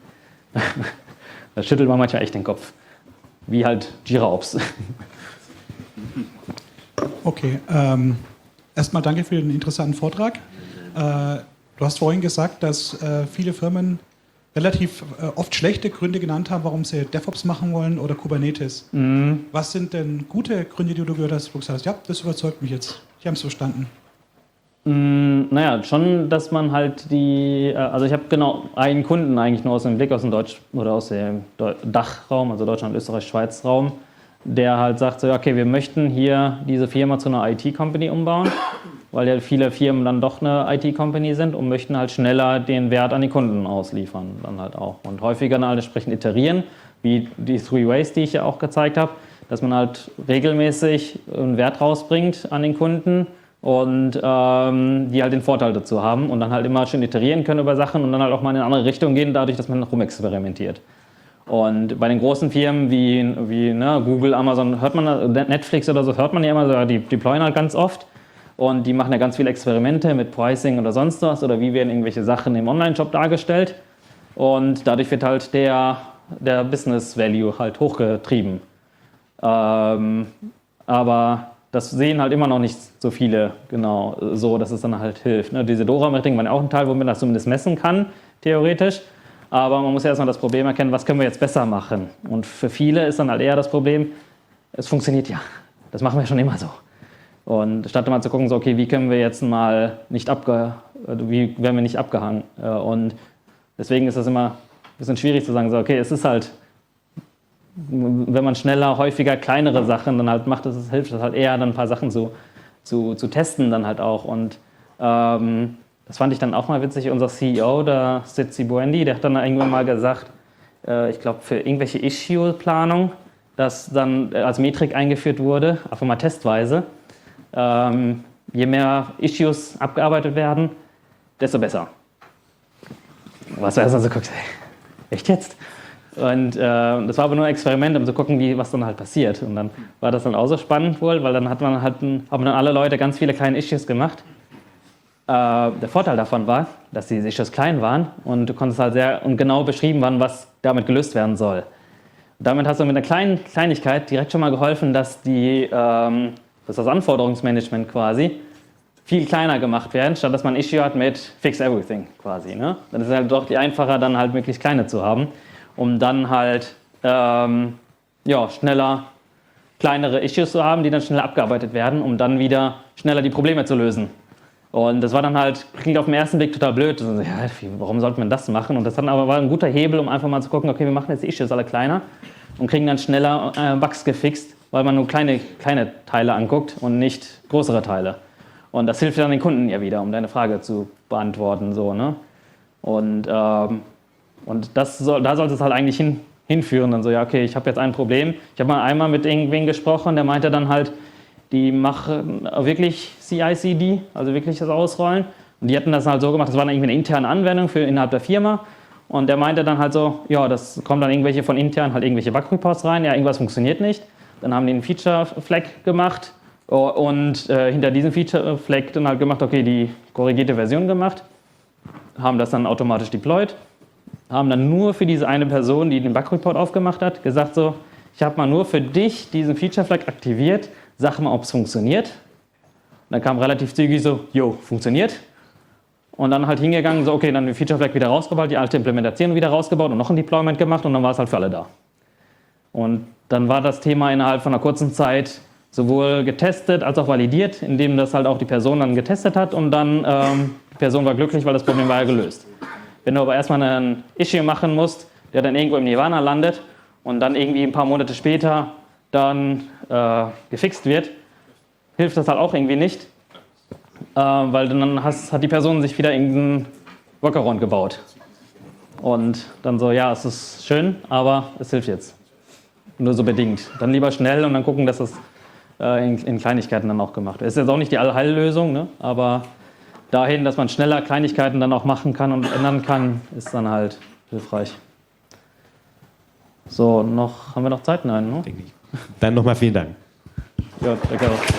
Da schüttelt man manchmal echt den Kopf, wie halt Jira-Ops. Okay, erstmal danke für den interessanten Vortrag. Du hast vorhin gesagt, dass viele Firmen relativ oft schlechte Gründe genannt haben, warum sie DevOps machen wollen oder Kubernetes. Was sind denn gute Gründe, die du gehört hast, wo du gesagt hast, ja, das überzeugt mich jetzt. Ich habe es verstanden. Naja, schon, dass man halt also ich habe genau einen Kunden eigentlich nur aus dem Blick aus dem aus dem Dachraum, also Deutschland, Österreich, Schweiz Raum, der halt sagt so, ja, okay, wir möchten hier diese Firma zu einer IT-Company umbauen, weil ja viele Firmen dann doch eine IT-Company sind und möchten halt schneller den Wert an die Kunden ausliefern, dann halt auch. Und häufiger dann halt entsprechend iterieren, wie die Three Ways, die ich ja auch gezeigt habe, dass man halt regelmäßig einen Wert rausbringt an den Kunden und die halt den Vorteil dazu haben und dann halt immer schön iterieren können über Sachen und dann halt auch mal in eine andere Richtung gehen, dadurch, dass man rumexperimentiert. Und bei den großen Firmen wie Google, Amazon, hört man, Netflix oder so, hört man ja immer so, die deployen halt ganz oft und die machen ja ganz viele Experimente mit Pricing oder sonst was oder wie werden irgendwelche Sachen im Online-Shop dargestellt und dadurch wird halt der Business Value halt hochgetrieben. Aber das sehen halt immer noch nicht so viele genau so, dass es dann halt hilft. Ne? Diese Dora-Metriken waren auch ein Teil, wo man das zumindest messen kann, theoretisch. Aber man muss ja erstmal das Problem erkennen, was können wir jetzt besser machen. Und für viele ist dann halt eher das Problem, es funktioniert ja. Das machen wir schon immer so. Und statt mal zu gucken, so, okay, wie können wir jetzt mal wie werden wir nicht abgehangen? Und deswegen ist das immer ein bisschen schwierig zu sagen, so, okay, es ist halt, wenn man schneller, häufiger, kleinere Sachen dann halt macht, hilft das halt eher, dann ein paar Sachen zu testen dann halt auch. Und das fand ich dann auch mal witzig. Unser CEO, der Sid Sijbrandij, der hat dann irgendwann mal gesagt, ich glaube für irgendwelche Issue-Planung, dass dann als Metrik eingeführt wurde, einfach mal testweise, je mehr Issues abgearbeitet werden, desto besser. Was er erst so guckt, echt jetzt? Und das war aber nur ein Experiment, um zu gucken, was dann halt passiert. Und dann war das dann auch so spannend wohl, weil dann haben dann alle Leute ganz viele kleine Issues gemacht. Der Vorteil davon war, dass die Issues klein waren und du konntest halt sehr und genau beschrieben werden, was damit gelöst werden soll. Und damit hast du mit einer kleinen Kleinigkeit direkt schon mal geholfen, dass das Anforderungsmanagement quasi viel kleiner gemacht werden, statt dass man ein Issue hat mit Fix Everything quasi. Ne? Dann ist es halt doch die einfacher, dann halt möglichst kleine zu haben, um dann halt schneller kleinere Issues zu haben, die dann schneller abgearbeitet werden, um dann wieder schneller die Probleme zu lösen. Und das war dann halt, klingt auf den ersten Blick total blöd. Also, ja, warum sollte man das machen? Und das war ein guter Hebel, um einfach mal zu gucken, okay, wir machen jetzt die Issues alle kleiner und kriegen dann schneller Bugs gefixt, weil man nur kleine Teile anguckt und nicht größere Teile. Und das hilft dann den Kunden ja wieder, um deine Frage zu beantworten. So, ne? Und da sollte es halt eigentlich hinführen. Dann so, ja, okay, ich habe jetzt ein Problem. Ich habe mal einmal mit irgendwen gesprochen, der meinte dann halt, die machen wirklich CI/CD, also wirklich das Ausrollen. Und die hatten das halt so gemacht, das war dann irgendwie eine interne Anwendung innerhalb der Firma. Und der meinte dann halt so, ja, das kommen dann irgendwelche von intern halt irgendwelche Bug-Reports rein, ja, irgendwas funktioniert nicht. Dann haben die einen Feature-Flag gemacht und hinter diesem Feature-Flag dann halt gemacht, okay, die korrigierte Version gemacht, haben das dann automatisch deployed, haben dann nur für diese eine Person, die den Bug-Report aufgemacht hat, gesagt so, ich habe mal nur für dich diesen Feature-Flag aktiviert, sag mal, ob es funktioniert. Und dann kam relativ zügig so, jo, funktioniert. Und dann halt hingegangen, so, okay, dann den Feature-Flag wieder rausgebaut, die alte Implementation wieder rausgebaut und noch ein Deployment gemacht und dann war es halt für alle da. Und dann war das Thema innerhalb von einer kurzen Zeit sowohl getestet als auch validiert, indem das halt auch die Person dann getestet hat und dann die Person war glücklich, weil das Problem war ja gelöst. Wenn du aber erstmal ein Issue machen musst, der dann irgendwo im Nirvana landet und dann irgendwie ein paar Monate später dann gefixt wird, hilft das halt auch irgendwie nicht, weil dann hat die Person sich wieder irgendeinen Workaround gebaut. Und dann so, ja, es ist schön, aber es hilft jetzt. Nur so bedingt. Dann lieber schnell und dann gucken, dass das in Kleinigkeiten dann auch gemacht wird. Es ist jetzt auch nicht die Allheillösung, ne? Aber dahin, dass man schneller Kleinigkeiten dann auch machen kann und ändern kann, ist dann halt hilfreich. So, haben wir noch Zeit? Nein, ne? Dann nochmal vielen Dank. Ja, danke auch.